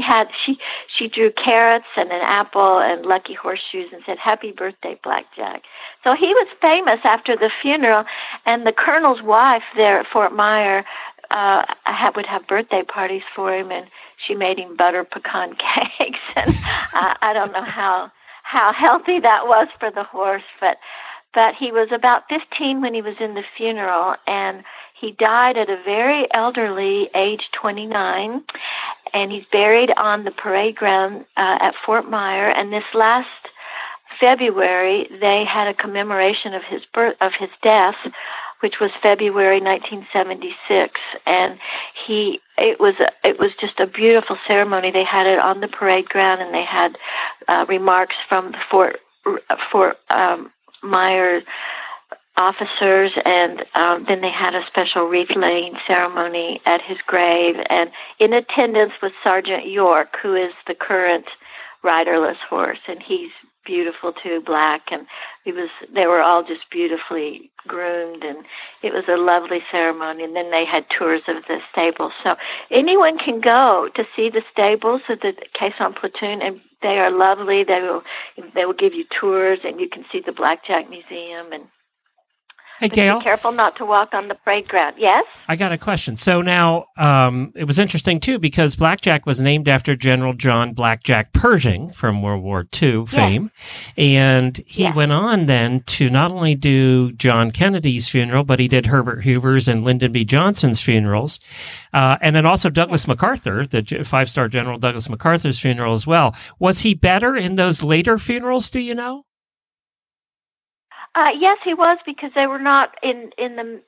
she drew carrots and an apple and lucky horseshoes and said, "Happy birthday, Blackjack." So he was famous after the funeral, and the colonel's wife there at Fort Myer would have birthday parties for him, and she made him butter pecan cakes. And I don't know how healthy that was for the horse, but he was about 15 when he was in the funeral, and he died at a very elderly age, 29, and he's buried on the parade ground at Fort Myer. And this last February, they had a commemoration of his death, which was February 1976, and it was just a beautiful ceremony. They had it on the parade ground, and they had remarks from the Fort Myer officers, and then they had a special wreath-laying ceremony at his grave, and in attendance was Sergeant York, who is the current riderless horse, and he's beautiful too, black, and they were all just beautifully groomed, and it was a lovely ceremony. And then they had tours of the stables, so anyone can go to see the stables of the Caisson Platoon, and they are lovely. They will give you tours, and you can see the Blackjack Museum. And hey, Gail, be careful not to walk on the parade ground. Yes? I got a question. So now it was interesting, too, because Blackjack was named after General John Blackjack Pershing from World War II fame. And he went on then to not only do John Kennedy's funeral, but he did Herbert Hoover's and Lyndon B. Johnson's funerals. And then also Douglas MacArthur, the five-star General Douglas MacArthur's funeral as well. Was he better in those later funerals, do you know? Yes, he was, because they were not in the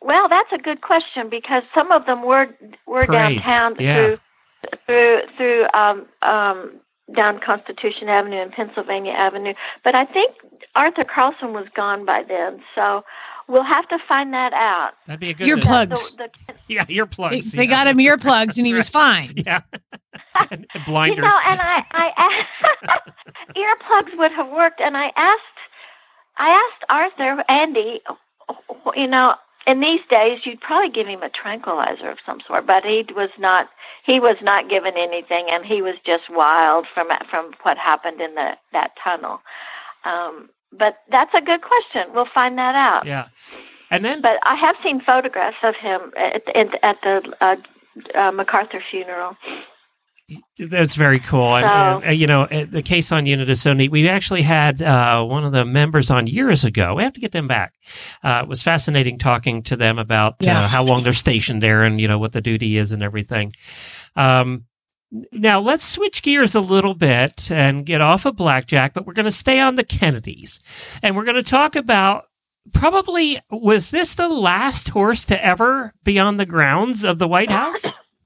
Well, that's a good question because some of them were Parades, downtown yeah. through down Constitution Avenue and Pennsylvania Avenue. But I think Arthur Carlson was gone by then, so we'll have to find that out. That'd be a good Earplugs. Yeah, earplugs. They got him earplugs, and he was fine. Yeah. And blinders. You know, and I earplugs would have worked. And I asked Arthur, Andy, you know, in these days you'd probably give him a tranquilizer of some sort, but he was not given anything, and he was just wild from what happened in that tunnel. But that's a good question. We'll find that out. Yeah. And then, but I have seen photographs of him at the MacArthur funeral. That's very cool. And you know, the Case on Unit is so neat. We actually had one of the members on years ago. We have to get them back. It was fascinating talking to them about how long they're stationed there and, you know, what the duty is and everything. Now, let's switch gears a little bit and get off of Blackjack, but we're going to stay on the Kennedys. And we're going to talk about probably, was this the last horse to ever be on the grounds of the White House?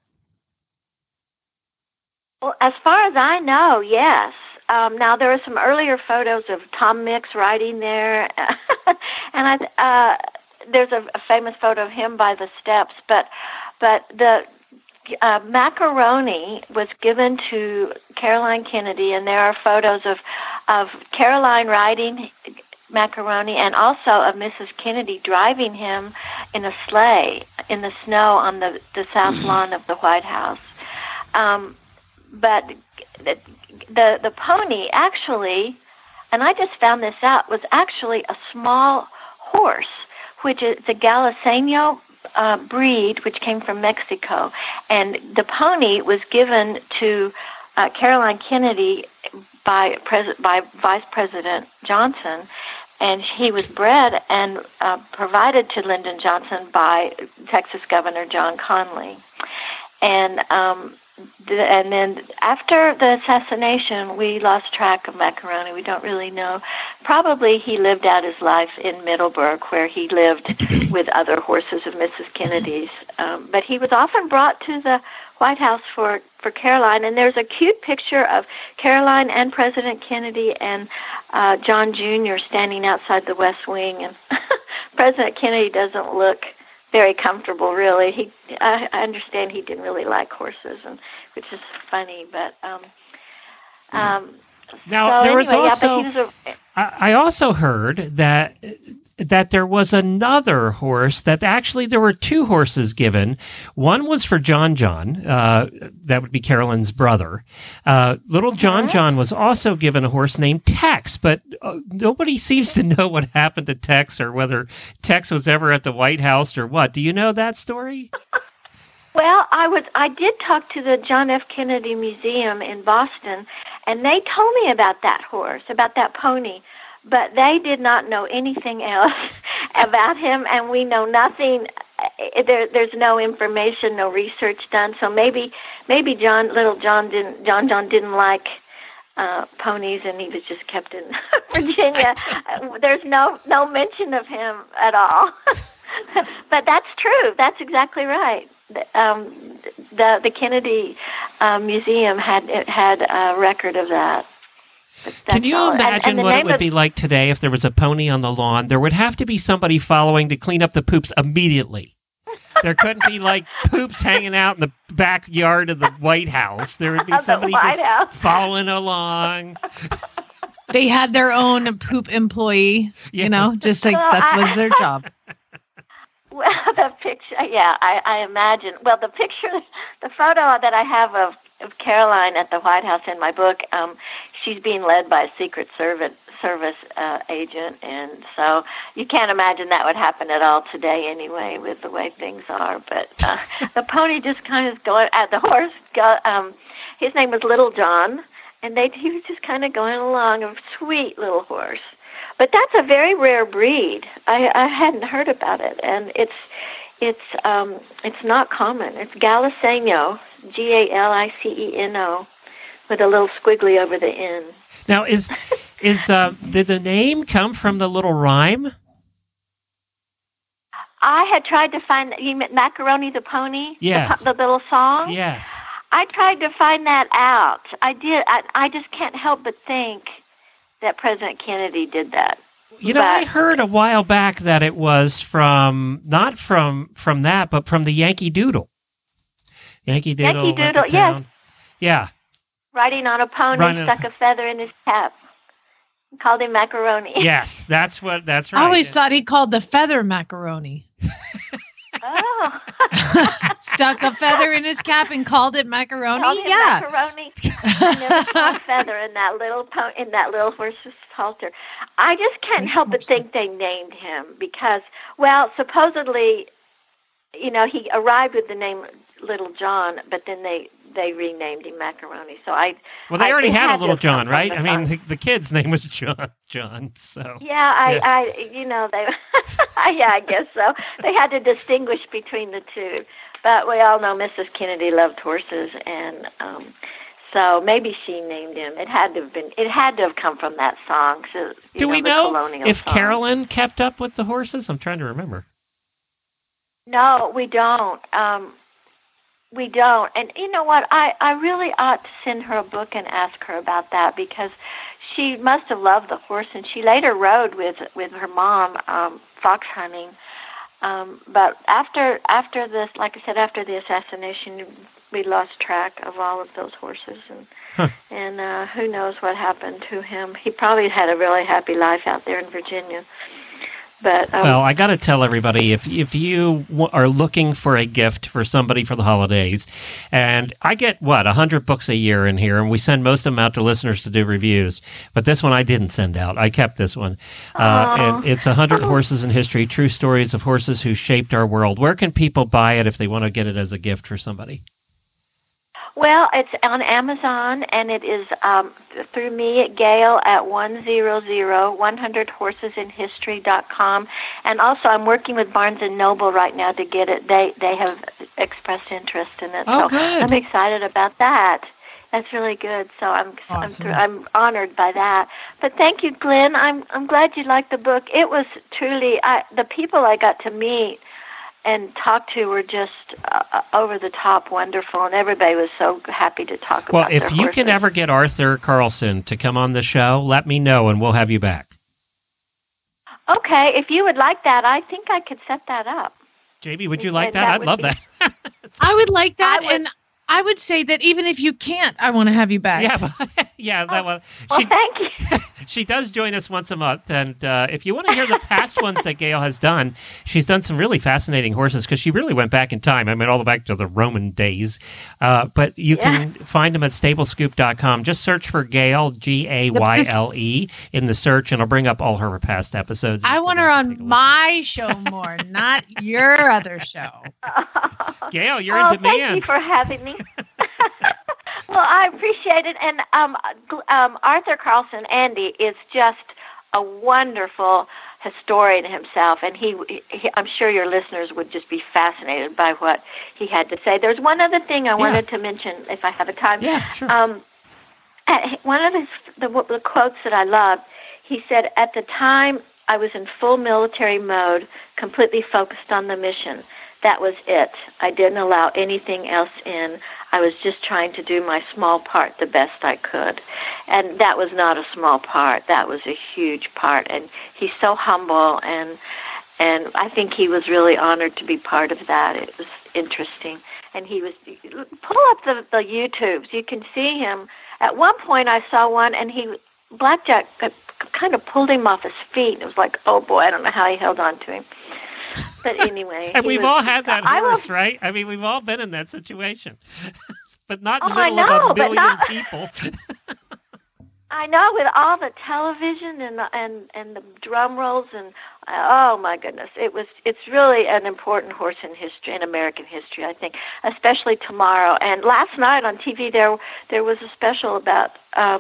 Well, as far as I know, yes. Now, there are some earlier photos of Tom Mix riding there, and there's a famous photo of him by the steps, but the macaroni was given to Caroline Kennedy, and there are photos of Caroline riding macaroni and also of Mrs. Kennedy driving him in a sleigh in the snow on the south lawn of the White House. But the pony actually, and I just found this out, was actually a small horse, which is the Galiceño breed, which came from Mexico. And the pony was given to Caroline Kennedy by Vice President Johnson, and he was bred and provided to Lyndon Johnson by Texas Governor John Conley. And then after the assassination, we lost track of Macaroni. We don't really know. Probably he lived out his life in Middleburg, where he lived with other horses of Mrs. Kennedy's. But he was often brought to the White House for Caroline. And there's a cute picture of Caroline and President Kennedy and John Jr. standing outside the West Wing. And President Kennedy doesn't look very comfortable, really. I understand he didn't really like horses, and which is funny. But now there was also. I also heard that there was another horse, that actually there were two horses given. One was for John. That would be Carolyn's brother. Little John was also given a horse named Tex, but nobody seems to know what happened to Tex, or whether Tex was ever at the White House or what. Do you know that story? Well, I did talk to the John F. Kennedy Museum in Boston, and they told me about that horse, about that pony. But they did not know anything else about him, and we know nothing. There's no information, no research done. So maybe Little John didn't like ponies, and he was just kept in Virginia. There's no mention of him at all. But that's true. That's exactly right. The Kennedy Museum had a record of that. Can you imagine what it would be like today if there was a pony on the lawn? There would have to be somebody following to clean up the poops immediately. There couldn't be like poops hanging out in the backyard of the White House. There would be somebody just following along. They had their own poop employee, you know, just like that was their job. Well, the picture, I imagine. Well, the photo that I have of Caroline at the White House in my book, she's being led by a Secret Service agent, and so you can't imagine that would happen at all today anyway with the way things are. But the pony just kind of going at the horse. His name was Little John, and he was just kind of going along, a sweet little horse. But that's a very rare breed. I hadn't heard about it, and it's not common. It's Galiceño, Galiceno, with a little squiggly over the N. Now, did the name come from the little rhyme? I had tried to find, you meant Macaroni the Pony? Yes. The little song? Yes. I tried to find that out. I did. I just can't help but think that President Kennedy did that. You know, I heard a while back that it was not from that, but from the Yankee Doodle. Yankee Doodle, yes. Yeah. Riding on a pony, stuck a feather in his cap. Called him Macaroni. Yes, that's right. I always thought he called the feather macaroni. Oh. Stuck a feather in his cap and called it macaroni? Called him macaroni. I never saw a feather in that little horse's halter. I just can't help but think they named him because, well, supposedly, you know, he arrived with the name Little John, but then they renamed him Macaroni. So they already had a Little John, right? I mean, the kid's name was John. So yeah, I guess so. They had to distinguish between the two, but we all know Mrs. Kennedy loved horses, and so maybe she named him. It had to have come from that song. So, do we know if song. Carolyn kept up with the horses? I'm trying to remember. No, we don't. We don't. And you know what? I really ought to send her a book and ask her about that because she must have loved the horse, and she later rode with her mom fox hunting. But after this, like I said, after the assassination, we lost track of all of those horses, and who knows what happened to him. He probably had a really happy life out there in Virginia. But, well, I got to tell everybody, if you are looking for a gift for somebody for the holidays, and I get, 100 books a year in here, and we send most of them out to listeners to do reviews, but this one I didn't send out. I kept this one. And it's 100 Horses in History, True Stories of Horses Who Shaped Our World. Where can people buy it if they want to get it as a gift for somebody? Well, it's on Amazon, and it is through me at Gail at 100horsesinhistory.com. And also, I'm working with Barnes & Noble right now to get it. They have expressed interest in it. Oh, so good. I'm excited about that. That's really good. So I'm honored by that. But thank you, Glenn. I'm glad you liked the book. It was truly the people I got to meet and talk to were just over the top wonderful, and everybody was so happy to talk about their horses. Well, if you can ever get Arthur Carlson to come on the show, let me know, and we'll have you back. Okay, if you would like that, I think I could set that up. Jamie, would you like that? I'd love that. I would like that, and I would say that even if you can't, I want to have you back. Yeah, that one. Thank you. She does join us once a month, and if you want to hear the past ones that Gail has done, she's done some really fascinating horses because she really went back in time. I mean, all the way back to the Roman days. But you can find them at stablescoop.com. Just search for Gail, Gayle, in the search, and it'll bring up all her past episodes. I want her on my show more, not your other show. Gail, you're in demand. Thank you for having me. Well, I appreciate it. And Arthur Carlson, Andy, is just a wonderful historian himself. And he I'm sure your listeners would just be fascinated by what he had to say. There's one other thing I wanted to mention, if I have a time. Yeah, sure. One of the quotes that I love, he said, "At the time, I was in full military mode, completely focused on the mission. That was it. I didn't allow anything else in. I was just trying to do my small part the best I could." And that was not a small part. That was a huge part. And he's so humble, and I think he was really honored to be part of that. It was interesting. And he was, pull up the YouTubes. You can see him. At one point I saw one, and Blackjack kind of pulled him off his feet. It was like, oh boy, I don't know how he held on to him. But anyway. And we've all had that horse, right? I mean, we've all been in that situation. But not in the middle of a billion people. I know, with all the television and the drum rolls and oh my goodness, it's really an important horse in history, in American history, I think, especially tomorrow. And last night on TV there was a special about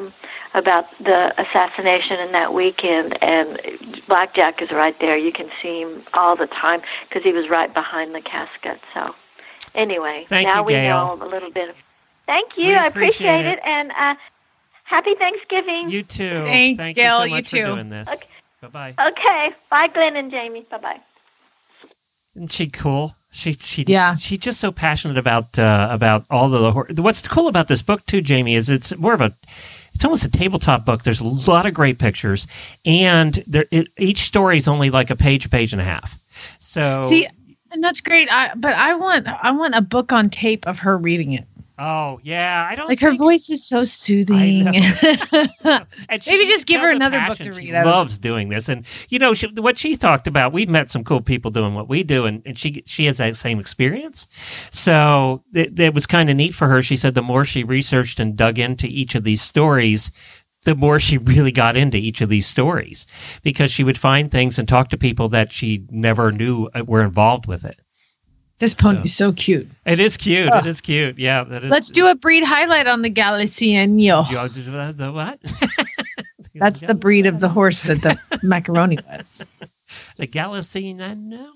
the assassination in that weekend, and Blackjack is right there. You can see him all the time because he was right behind the casket. So anyway, now we know a little bit. Thank you. I appreciate it. And happy Thanksgiving. You too. Thanks, Thank Gail. you so much for doing this. Okay. Bye-bye. Okay. Bye, Glenn and Jamie. Bye-bye. Isn't she cool? She's just so passionate about all the what's cool about this book too, Jamie, is it's almost a tabletop book. There's a lot of great pictures, and each story is only like a page and a half. So see, and that's great. But I want a book on tape of her reading it. Oh yeah, I don't like her voice is so soothing. And maybe just give her another book to read. She loves doing this, and what she talked about. We've met some cool people doing what we do, and she has that same experience. So it was kind of neat for her. She said the more she researched and dug into each of these stories, the more she really got into each of these stories, because she would find things and talk to people that she never knew were involved with it. This pony is so cute. It is cute. It is cute. Yeah. That is. Let's do a breed highlight on the Galicieno. The what? That's the breed of the horse that the macaroni was. The Galicieno.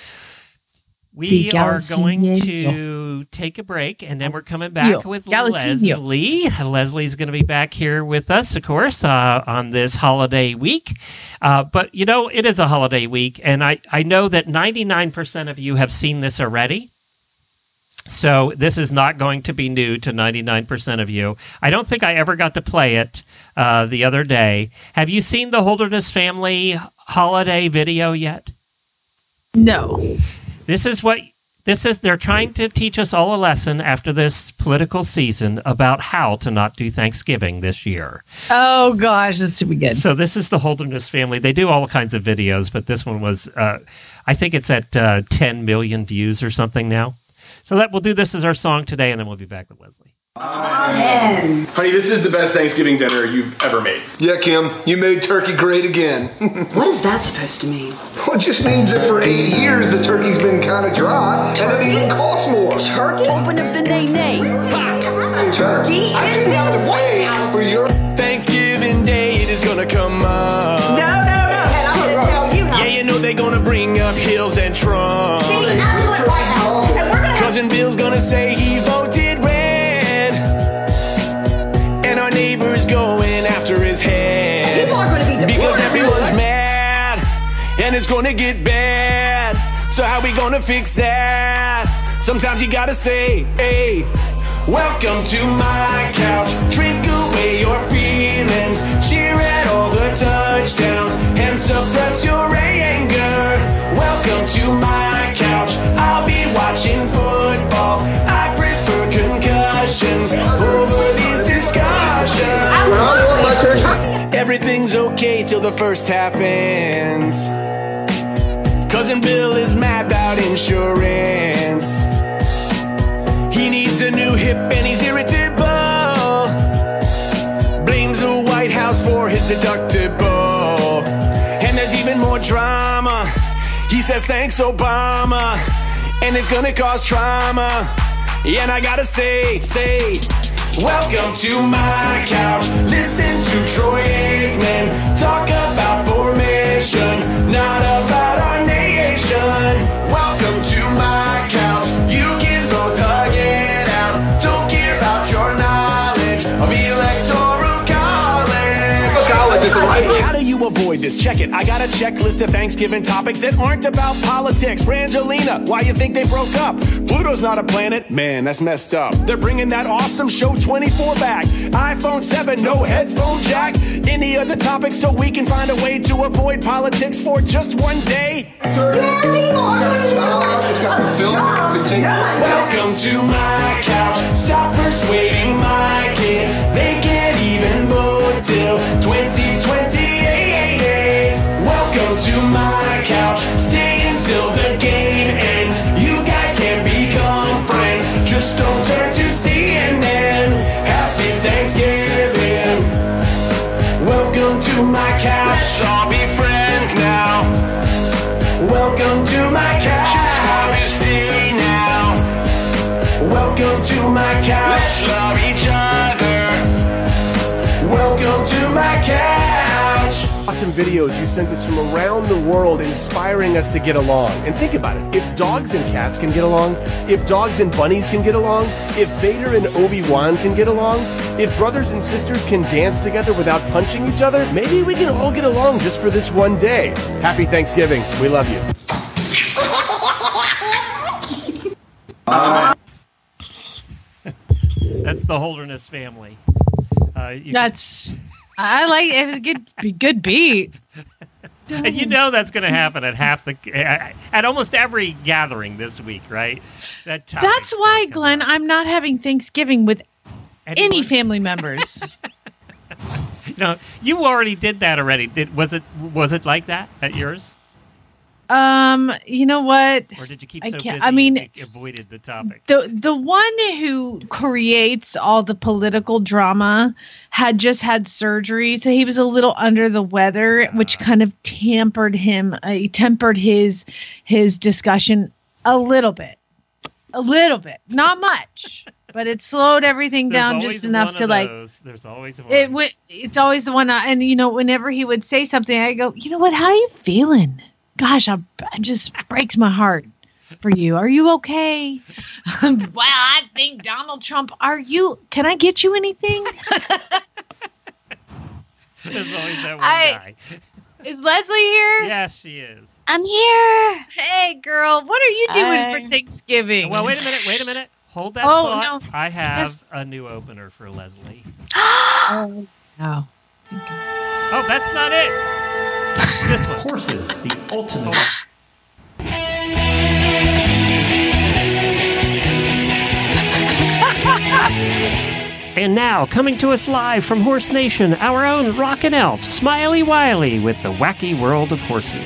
We are going to take a break, and then we're coming back with Leslie. Leslie's going to be back here with us, of course, on this holiday week. But, it is a holiday week, and I know that 99% of you have seen this already. So this is not going to be new to 99% of you. I don't think I ever got to play it the other day. Have you seen the Holderness family holiday video yet? No. They're trying to teach us all a lesson after this political season about how to not do Thanksgiving this year. Oh gosh, this should be good. So this is the Holderness family. They do all kinds of videos, but this one was, I think it's at 10 million views or something now. So we'll do this as our song today, and then we'll be back with Leslie. Amen. Honey, this is the best Thanksgiving dinner you've ever made. Yeah, Kim, you made turkey great again. What is that supposed to mean? Well, it just means that for 8 years the turkey's been kind of dry, and it even costs more. Turkey? Open up the nay-nay. Turkey? I came out of the way for your Thanksgiving Day, it is gonna come up. No. And I'm gonna tell you how. Yeah, you know they're gonna bring up Hills and Trump. See, I'm doing it right now. And we're gonna Cousin Bill's gonna say he voted red, and our neighbor's going after his head. People are gonna be deported. Because everyone's mad, and it's gonna get bad. So how we gonna fix that? Sometimes you gotta say, hey, welcome to my couch. Drink away your feelings, cheer at all the touchdowns, and suppress your anger. Welcome to my couch. I'll be watching football. I prefer concussions over these discussions. Everything's okay till the first half ends. Cousin Bill is mad about insurance. He needs a new hip and he's irritable. Blames the White House for his deductible. And there's even more drama. He says thanks Obama, and it's gonna cause trauma. And I gotta say, welcome to my couch. Listen to Troy Aikman talk about formation, not about our nation. Welcome to my couch. You can both hug it out. Don't care about your knowledge of electoral college. How do you avoid this? Check it. I got a checklist of Thanksgiving topics that aren't about politics. Brangelina, why you think they broke up? Pluto's not a planet. Man, that's messed up. They're bringing that awesome Show 24 back. iPhone 7, no headphone jack. Any other topics so we can find a way to avoid politics for just one day? Welcome to my couch. Stop persuading my kids. They can't even vote till 2028. Welcome to my couch. Stay until the game ends. You guys can become friends. Just don't turn to CNN. Happy Thanksgiving. Welcome to my couch. Let's all be friends now. Welcome to my couch. Stay now. Welcome to my couch. Let's love each other. Welcome to my couch. Awesome videos you sent us from around the world inspiring us to get along. And think about it. If dogs and cats can get along, if dogs and bunnies can get along, if Vader and Obi-Wan can get along, if brothers and sisters can dance together without punching each other, maybe we can all get along just for this one day. Happy Thanksgiving. We love you. That's the Holderness family. I like it. Was a good beat. And you know that's going to happen at at almost every gathering this week, right? That's why, Glenn, I'm not having Thanksgiving with any family members. You already did that already. Was it like that at yours? You know what? Or did you keep so busy you avoided the topic? The one who creates all the political drama had just had surgery, so he was a little under the weather, which kind of tempered his discussion a little bit, not much, but it slowed everything down just enough to There's always one. It's always the one, and whenever he would say something, I go, you know what? How are you feeling? Gosh, it just breaks my heart for you. Are you okay? Well, I think Donald Trump. Can I get you anything? There's always that one guy. Is Leslie here? Yes, she is. I'm here. Hey, girl. What are you doing for Thanksgiving? Well, wait a minute. Hold that thought. No. I have a new opener for Leslie. Oh. Oh, that's not it. This one. Horses, the ultimate. And now, coming to us live from Horse Nation, our own Rockin' Elf, Smiley Wiley, with the wacky world of horses.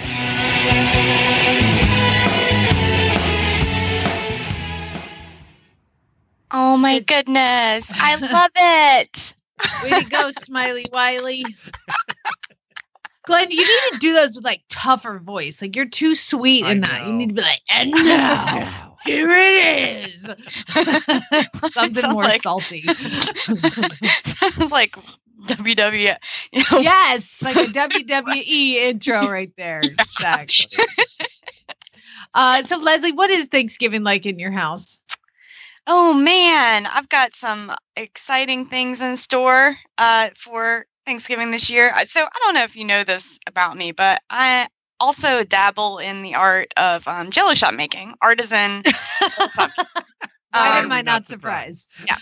Oh my goodness. I love it. Way to go, Smiley Wiley. Glenn, you need to do those with tougher voice. You're too sweet in that. You need to be like, and now, here it is. Something more salty. Sounds like WWE. Yes, like a WWE intro right there. Exactly. So, Leslie, what is Thanksgiving like in your house? Oh, man. I've got some exciting things in store for Thanksgiving this year. So I don't know if you know this about me, but I also dabble in the art of Jello shot making, artisan. Why am I not surprised? Yeah.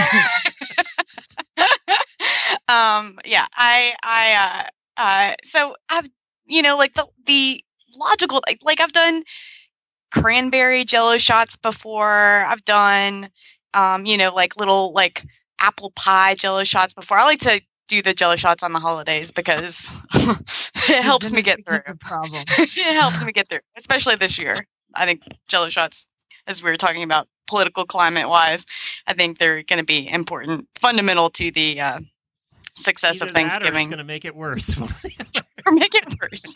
So I've, the logical, I've done cranberry Jello shots before. I've done, little apple pie Jello shots before. I like to do the Jello shots on the holidays because it helps me get through. It helps me get through, especially this year. I think Jello shots, as we were talking about political climate wise, I think they're going to be important, fundamental to the success of Thanksgiving. It's going to make it worse. Or make it worse.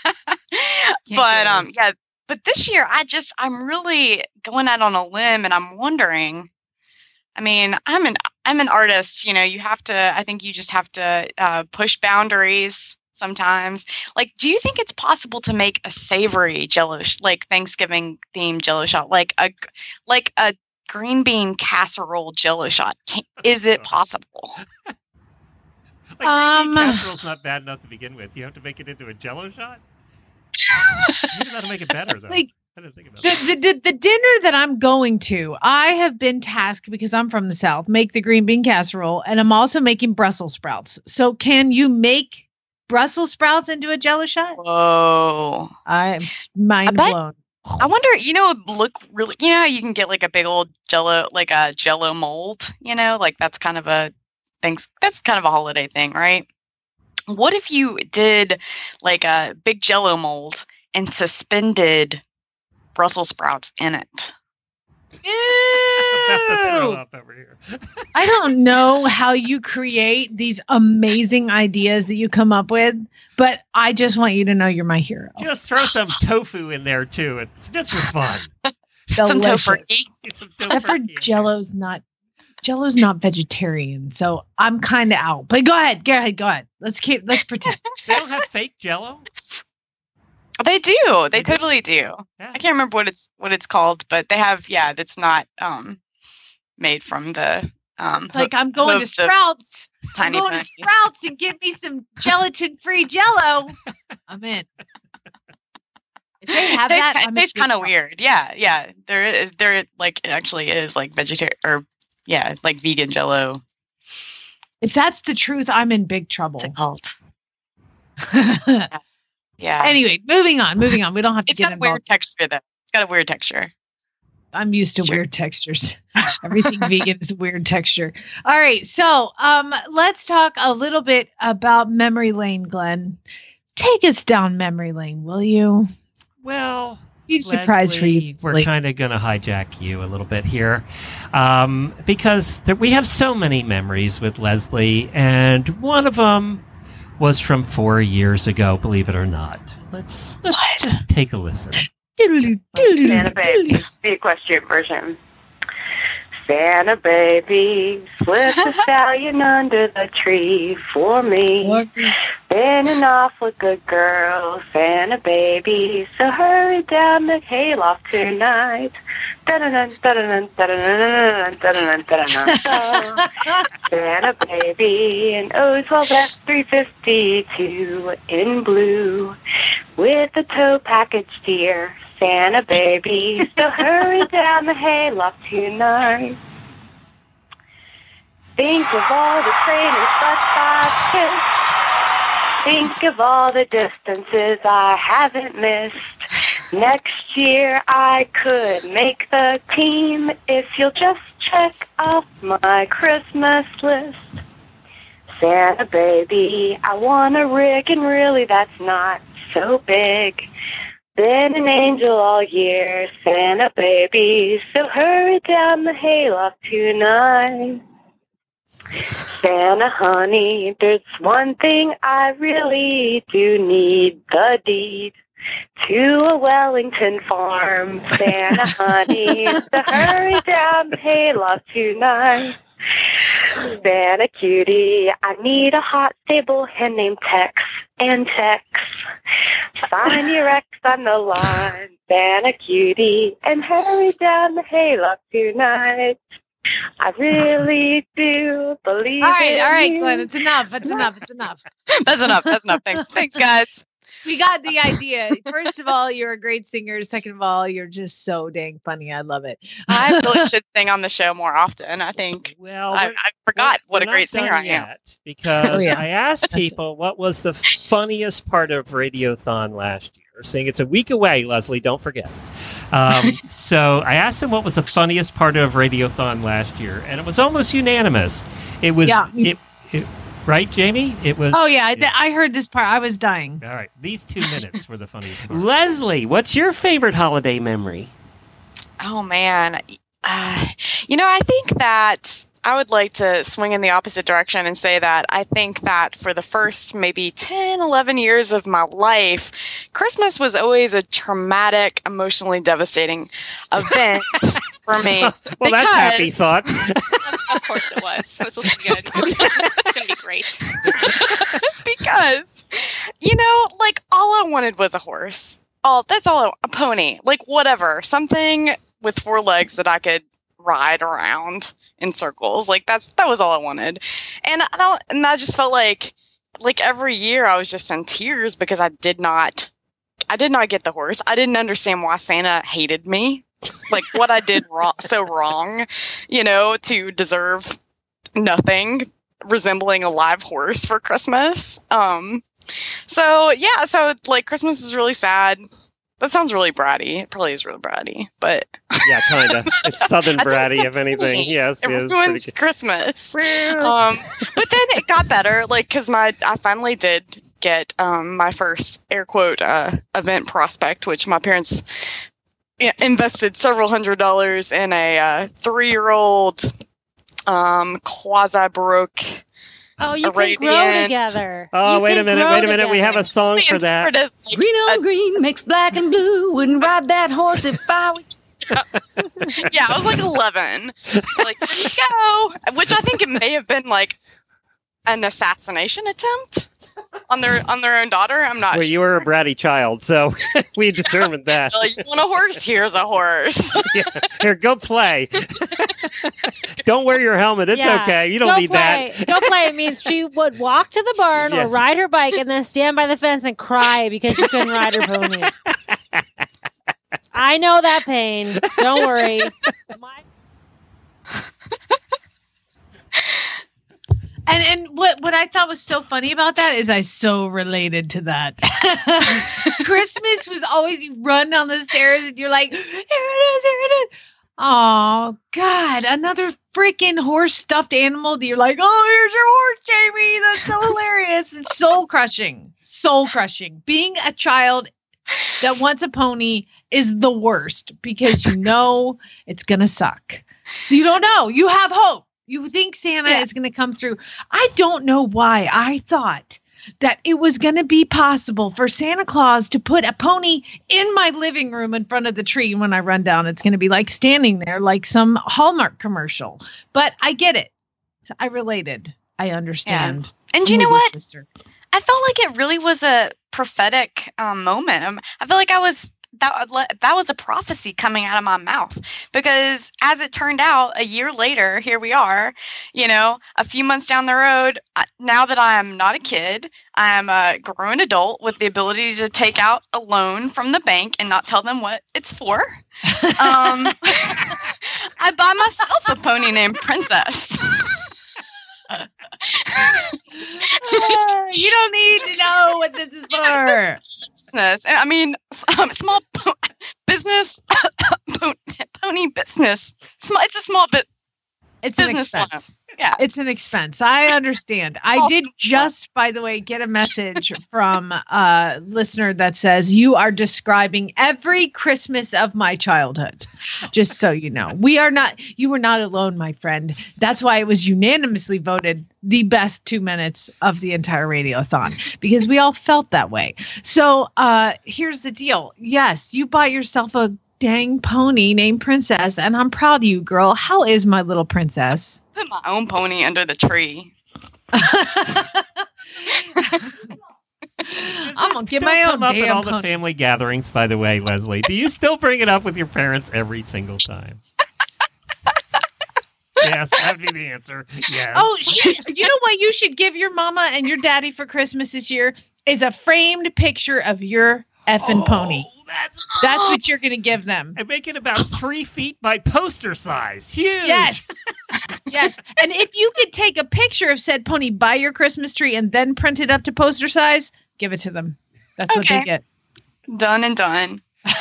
But this year I'm really going out on a limb, and I'm wondering. I mean, I'm an artist, I think you just have to push boundaries sometimes. Do you think it's possible to make a savory Jello, Thanksgiving themed Jello shot, like a green bean casserole Jello shot? Is it possible? Green bean casserole's not bad enough to begin with. You have to make it into a Jello shot? Maybe that'll make it better, though. I didn't think about the dinner that I'm going to, I have been tasked, because I'm from the South, make the green bean casserole, and I'm also making Brussels sprouts. So can you make Brussels sprouts into a Jello shot? Whoa. I'm mind blown. I wonder, it look really, how you can get a big old Jello, a Jello mold, that's kind of a holiday thing, right? What if you did a big Jello mold and suspended Brussels sprouts in it? About to throw up over here. I don't know how you create these amazing ideas that you come up with, but I just want you to know you're my hero. Just throw some tofu in there too, just for fun. Some tofu. Except for Jello's not vegetarian, so I'm kind of out. But go ahead. Let's pretend. They don't have fake Jello? They do. They totally do. Yeah. I can't remember what it's called, but they have. Yeah, that's not made from the. I'm going to Sprouts. I'm going to Sprouts and get me some gelatin-free Jello. I'm in. they have It that, tastes- I'm it tastes extremely kind of weird. Yeah. There like it actually is like vegetarian or like vegan Jello. If that's the truth, I'm in big trouble. It's a cult. Yeah. Anyway, moving on. We don't have to It's get got a involved. weird texture though. It's got a weird texture. I'm used to weird textures. Everything vegan is a weird texture. All right. So let's talk a little bit about memory lane, Glenn. Take us down memory lane, will you? Well, Huge surprise for you. Leslie, we're kind of going to hijack you a little bit here because we have so many memories with Leslie, and one of them was from 4 years ago, believe it or not. Let's just take a listen. Santa Baby, the equestrian version. Santa Baby, slip the stallion under the tree for me. Been an awful good girl, Santa Baby, so hurry down the hayloft tonight. Da-da-dun, da-da-dun, da-da-dun, da-da-dun, da-da-dun. Santa Baby, and Oswald F-352 in blue, with a tow package, dear. Santa Baby, so hurry down the hayloft tonight. Think of all the trainers bus I've kissed. Think of all the distances I haven't missed. Next year I could make the team if you'll just check off my Christmas list. Santa Baby, I want a rig, and really that's not so big. Been an angel all year, Santa Baby, so hurry down the hayloft tonight. Santa honey, there's one thing I really do need, the deed to a Wellington farm. Santa honey, so hurry down the hayloft tonight. Santa cutie, I need a hot stable hen named Tex and Tex. Sign your X on the line, Santa cutie, and hurry down the hayloft tonight. I really do believe All right, you. Glenn, it's enough. It's enough. That's enough. Thanks, guys. We got the idea. First of all, you're a great singer. Second of all, you're just so dang funny. I love it. I really should sing on the show more often. I think. Well, I forgot what a We're great not singer done I am. yet, because Oh, yeah. I asked people what was the funniest part of Radiothon last year. Saying it's a week away, Leslie, don't forget. So I asked them what was the funniest part of Radiothon last year, and it was almost unanimous. It was, right, Jamie? It was. Oh, yeah. I heard this part. I was dying. All right, these 2 minutes were the funniest part. Leslie, what's your favorite holiday memory? Oh man, I think that I would like to swing in the opposite direction and say that I think that for the first maybe 10, 11 years of my life, Christmas was always a traumatic, emotionally devastating event for me. Well, that's happy thoughts. Of course it was. It was looking good. It's going to be great. Because, all I wanted was a horse. A pony. Whatever. Something with 4 legs that I could ride around in circles. That was all I wanted. And I just felt like every year I was just in tears because I did not get the horse. I didn't understand why Santa hated me. What I did wrong, to deserve nothing resembling a live horse for Christmas. So Christmas is really sad. That sounds really bratty. It probably is really bratty, but Yeah, kind of. It's Southern bratty, if anything. Yes, it it is. ruins Christmas. But then it got better, because I finally did get my first air quote event prospect, which my parents invested several $100s in a 3-year-old quasi baroque. Oh, you Arabian. can grow together. Oh, You wait can a minute. grow Wait a minute. together. We have a song for that. Green on green makes black and blue. Wouldn't ride that horse if I was. Yeah, I was 11. Here you go. Which I think it may have been an assassination attempt on their own daughter. I'm not Well, sure. you were a bratty child, so we determined that. You want a horse? Here's a horse. Yeah. Here, go play. Don't wear your helmet. It's Yeah. okay. You don't Go need play. that. Go play. It means she would walk to the barn Yes. or ride her bike and then stand by the fence and cry because she couldn't ride her pony. I know that pain. Don't worry. And what I thought was so funny about that is I so related to that. Christmas was always you run down the stairs and you're like, here it is. Oh God, another freaking horse stuffed animal that you're like, oh, here's your horse, Jamie. That's so hilarious. And soul crushing. Being a child that wants a pony is the worst because you know it's gonna suck. You don't know. You have hope. You think Santa is going to come through. I don't know why I thought that it was going to be possible for Santa Claus to put a pony in my living room in front of the tree. When I run down, it's going to be like standing there like some Hallmark commercial. But I get it. I related. I understand. Yeah. And you know what? Sister. I felt like it really was a prophetic moment. I feel like that was a prophecy coming out of my mouth, because as it turned out, a year later, here we are, a few months down the road. Now that I am not a kid, I am a grown adult with the ability to take out a loan from the bank and not tell them what it's for. I buy myself a pony named Princess. You don't need to know what this is for. Business. I mean, small business, pony business. It's a small bit. It's business an expense. Yeah, it's an expense. I understand. I did just, by the way, get a message from a listener that says you are describing every Christmas of my childhood. Just so you know, you were not alone, my friend. That's why it was unanimously voted the best 2 minutes of the entire Radiothon, because we all felt that way. So here's the deal. Yes, you bought yourself a dang pony named Princess, and I'm proud of you, girl. How is my little princess? Put my own pony under the tree. I'm gonna get my own up damn at all pony. the family gatherings, by the way, Leslie. Do you still bring it up with your parents every single time? Yes, that would be the answer. Yes. Oh, you know what you should give your mama and your daddy for Christmas this year is a framed picture of your effing pony. That's what you're going to give them. And make it about 3 feet by poster size. Huge. Yes. Yes. And if you could take a picture of said pony by your Christmas tree and then print it up to poster size, give it to them. That's what they get. Done and done.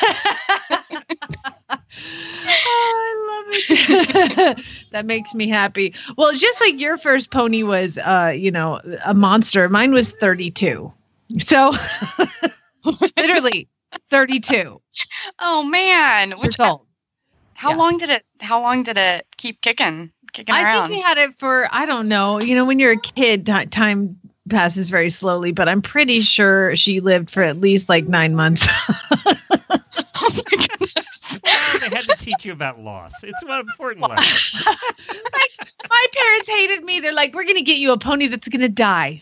I love it. That makes me happy. Well, just like your first pony was, a monster, mine was 32. So literally 32. Oh man. How long did it keep kicking around? I think we had it for, I don't know. When you're a kid, time passes very slowly, but I'm pretty sure she lived for at least like 9 months. Oh my goodness. Well, they had to teach you about loss. It's an important lesson. My parents hated me. They're like, we're going to get you a pony that's going to die.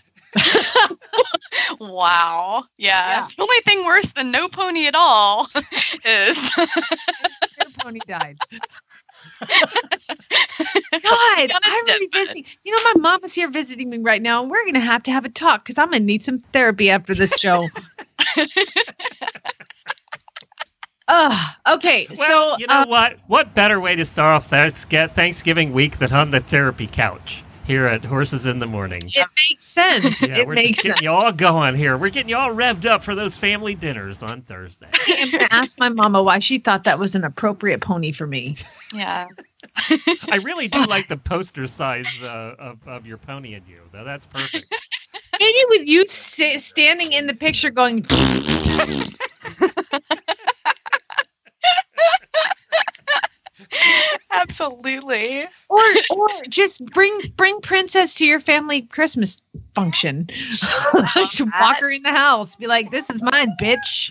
Wow. Yeah. The only thing worse than no pony at all is your pony died. God, I'm really busy. My mom is here visiting me right now, and we're going to have a talk because I'm going to need some therapy after this show. Okay. Well, so you know what? What better way to start off Thanksgiving week than on the therapy couch here at Horses in the Morning? It makes sense. Yeah, we're just getting you all going here. We're getting you all revved up for those family dinners on Thursday. I'm going to ask my mama why she thought that was an appropriate pony for me. Yeah. I really do like the poster size of your pony and you, though. That's perfect. Maybe with you standing in the picture going... Absolutely. Or just bring Princess to your family Christmas function. Just walk her in the house. Be like, this is mine, bitch.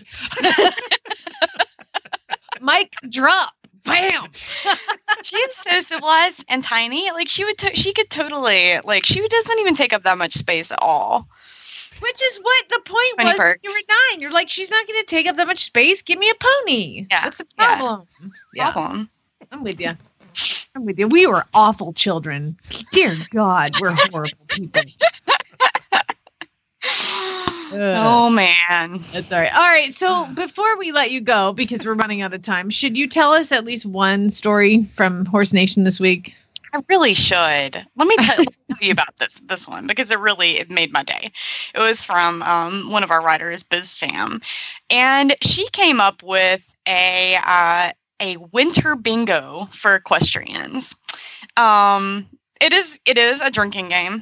Mic drop. Bam. She's so civilized and tiny. Like she could totally, like, she doesn't even take up that much space at all. Which is what the point was when you were 9. You're like, she's not going to take up that much space. Give me a pony. Yeah. What's the problem? Yeah. Problem. I'm with you. We were awful children. Dear God, we're horrible people. Oh, man. That's all right. All right. So before we let you go, because we're running out of time, should you tell us at least one story from Horse Nation this week? I really should. Let me tell you about this one because it made my day. It was from one of our writers, Biz Sam, and she came up with a winter bingo for equestrians. It is a drinking game,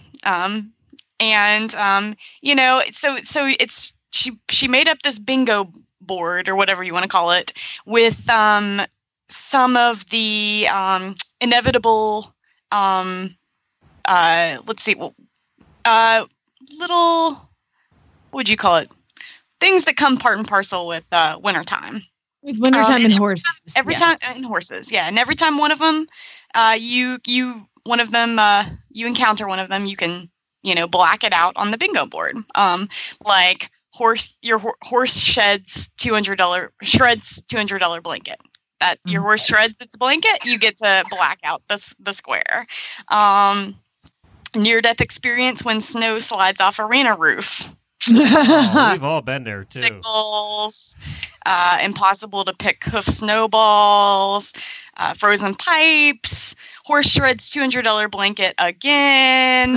so it's she made up this bingo board or whatever you want to call it with some of the inevitable. Let's see. Little, what would you call it? Things that come part and parcel with wintertime. With wintertime and horses. Every time in horses, yeah. And every time one of them, you encounter one of them, you can, black it out on the bingo board. Like your horse shreds $200 blanket. That your horse shreds its blanket, you get to black out the square. Near-death experience when snow slides off arena roof. We've all been there too. Sickles, impossible to pick hoof snowballs, frozen pipes, horse shreds $200 blanket again.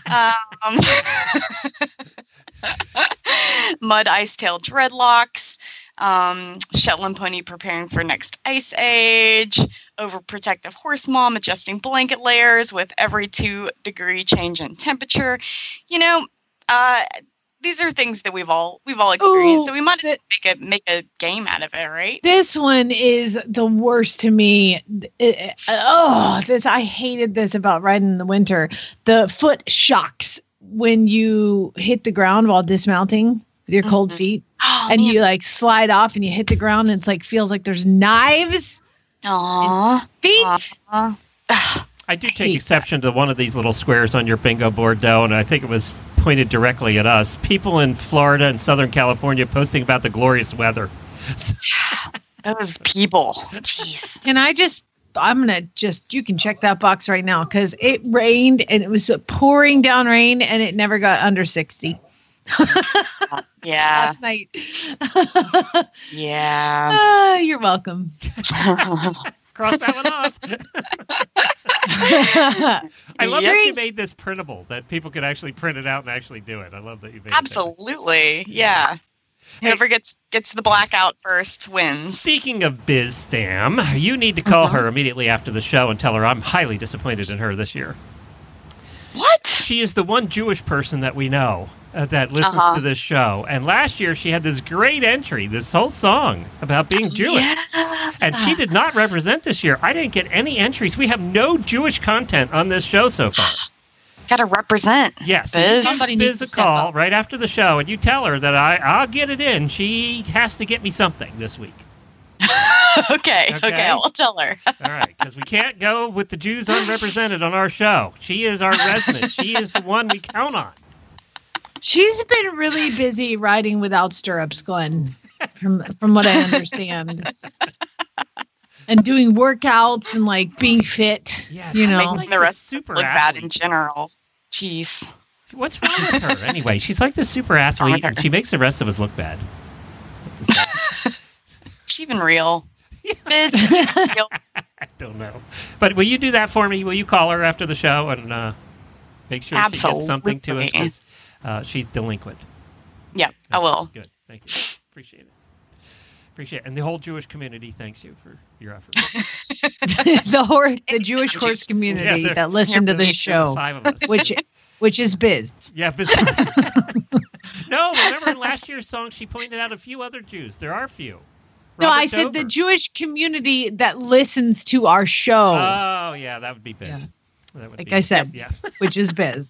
Mud ice tail dreadlocks. Shetland pony preparing for next ice age, overprotective horse mom adjusting blanket layers with every 2-degree change in temperature. These are things that we've all experienced, so we might as well make a game out of it, right? This one is the worst to me. I hated this about riding in the winter. The foot shocks when you hit the ground while dismounting with your cold feet. And you slide off and you hit the ground and it's feels like there's knives. Feet. I do take exception to one of these little squares on your bingo board, though, and I think it was pointed directly at us. People in Florida and Southern California posting about the glorious weather. Those people. Jeez. You can check that box right now because it rained and it was pouring down rain and it never got under 60. Yeah. Last night. Yeah. You're welcome. Cross that one off. I love that you made this printable, that people could actually print it out and actually do it. I love that you made it. Absolutely. Yeah. Whoever gets the blackout first wins. Speaking of Biz Stam, you need to call her immediately after the show and tell her I'm highly disappointed in her this year. What? She is the one Jewish person that we know that listens to this show. And last year she had this great entry, this whole song about being Jewish. Yeah. And she did not represent this year. I didn't get any entries. We have no Jewish content on this show so far. Gotta represent. Yes. Biz. Somebody needs to call right after the show and you tell her that I'll get it in. She has to get me something this week. Okay, I'll tell her. All right, because we can't go with the Jews unrepresented on our show. She is our resident. She is the one we count on. She's been really busy riding without stirrups, Glenn, from what I understand. And doing workouts and being fit. Yeah, making the rest super look athlete. bad in general. Jeez. What's wrong with her anyway? She's like the super athlete, and she makes the rest of us look bad. Is she even real? I don't know. But will you do that for me? Will you call her after the show and make sure she gets something to us? Because she's delinquent. Yeah, I will. Good. Thank you. Appreciate it. And the whole Jewish community thanks you for your efforts. the Jewish horse community that listened to this show, 5 of us. which is Biz. Yeah, Biz. No, remember in last year's song she pointed out a few other Jews. There are a few. No, I said the Jewish community that listens to our show. Oh, yeah, that would be Biz. Yeah. That would like I said, yeah. Which is Biz.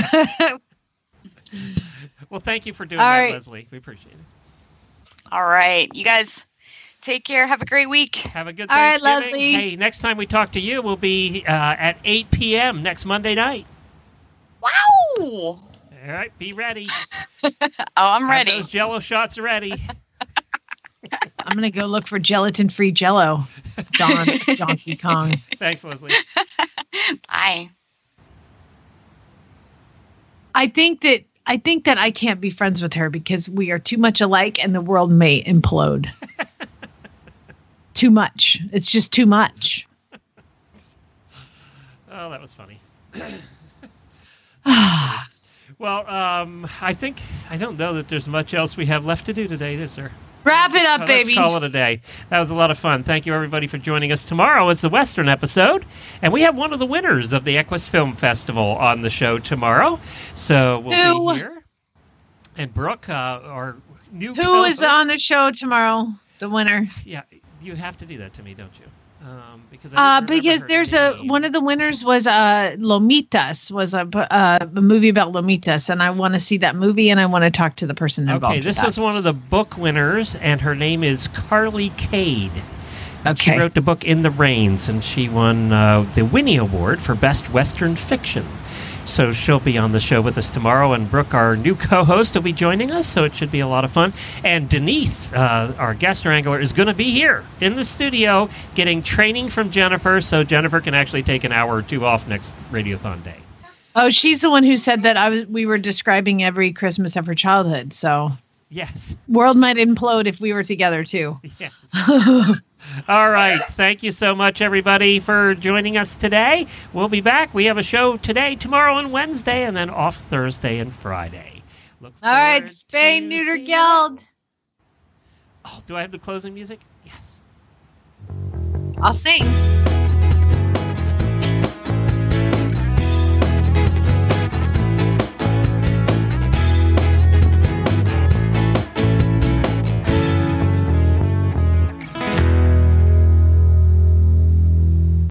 Well, thank you for doing that, right. Leslie. We appreciate it. All right. You guys take care. Have a great week. Have a good Thanksgiving. All right, Leslie. Hey, next time we talk to you, we'll be at 8 p.m. next Monday night. Wow. All right, be ready. I'm ready. Have those Jell-O shots ready. I'm going to go look for gelatin-free Jell-O. Donkey Kong. Thanks, Leslie. Bye. I think that I think that I can't be friends with her because we are too much alike and the world may implode. Too much. It's just too much. Oh, that was funny. Well, I don't know that there's much else we have left to do today, is there? Wrap it up, baby. Let's call it a day. That was a lot of fun. Thank you, everybody, for joining us. Tomorrow is the Western episode, and we have one of the winners of the Equus Film Festival on the show tomorrow. So we'll be here. And Brooke, our new Who is on the show tomorrow? The winner. Yeah, you have to do that to me, don't you? Because there's one of the winners was Lomitas, was a movie about Lomitas, and I want to see that movie and I want to talk to the person involved. Okay, this was one of the book winners, and her name is Carly Cade. Okay. She wrote the book In the Rains, and she won the Winnie Award for Best Western Fiction. So she'll be on the show with us tomorrow, and Brooke, our new co-host, will be joining us, so it should be a lot of fun. And Denise, our guest wrangler, is going to be here in the studio getting training from Jennifer, so Jennifer can actually take an hour or two off next Radiothon day. Oh, she's the one who said that we were describing every Christmas of her childhood, so... Yes. World might implode if we were together, too. Yes. All right. Thank you so much, everybody, for joining us today. We'll be back. We have a show today, tomorrow, and Wednesday, and then off Thursday and Friday. All right. Spay, neuter, geld. Oh, do I have the closing music? Yes. I'll sing.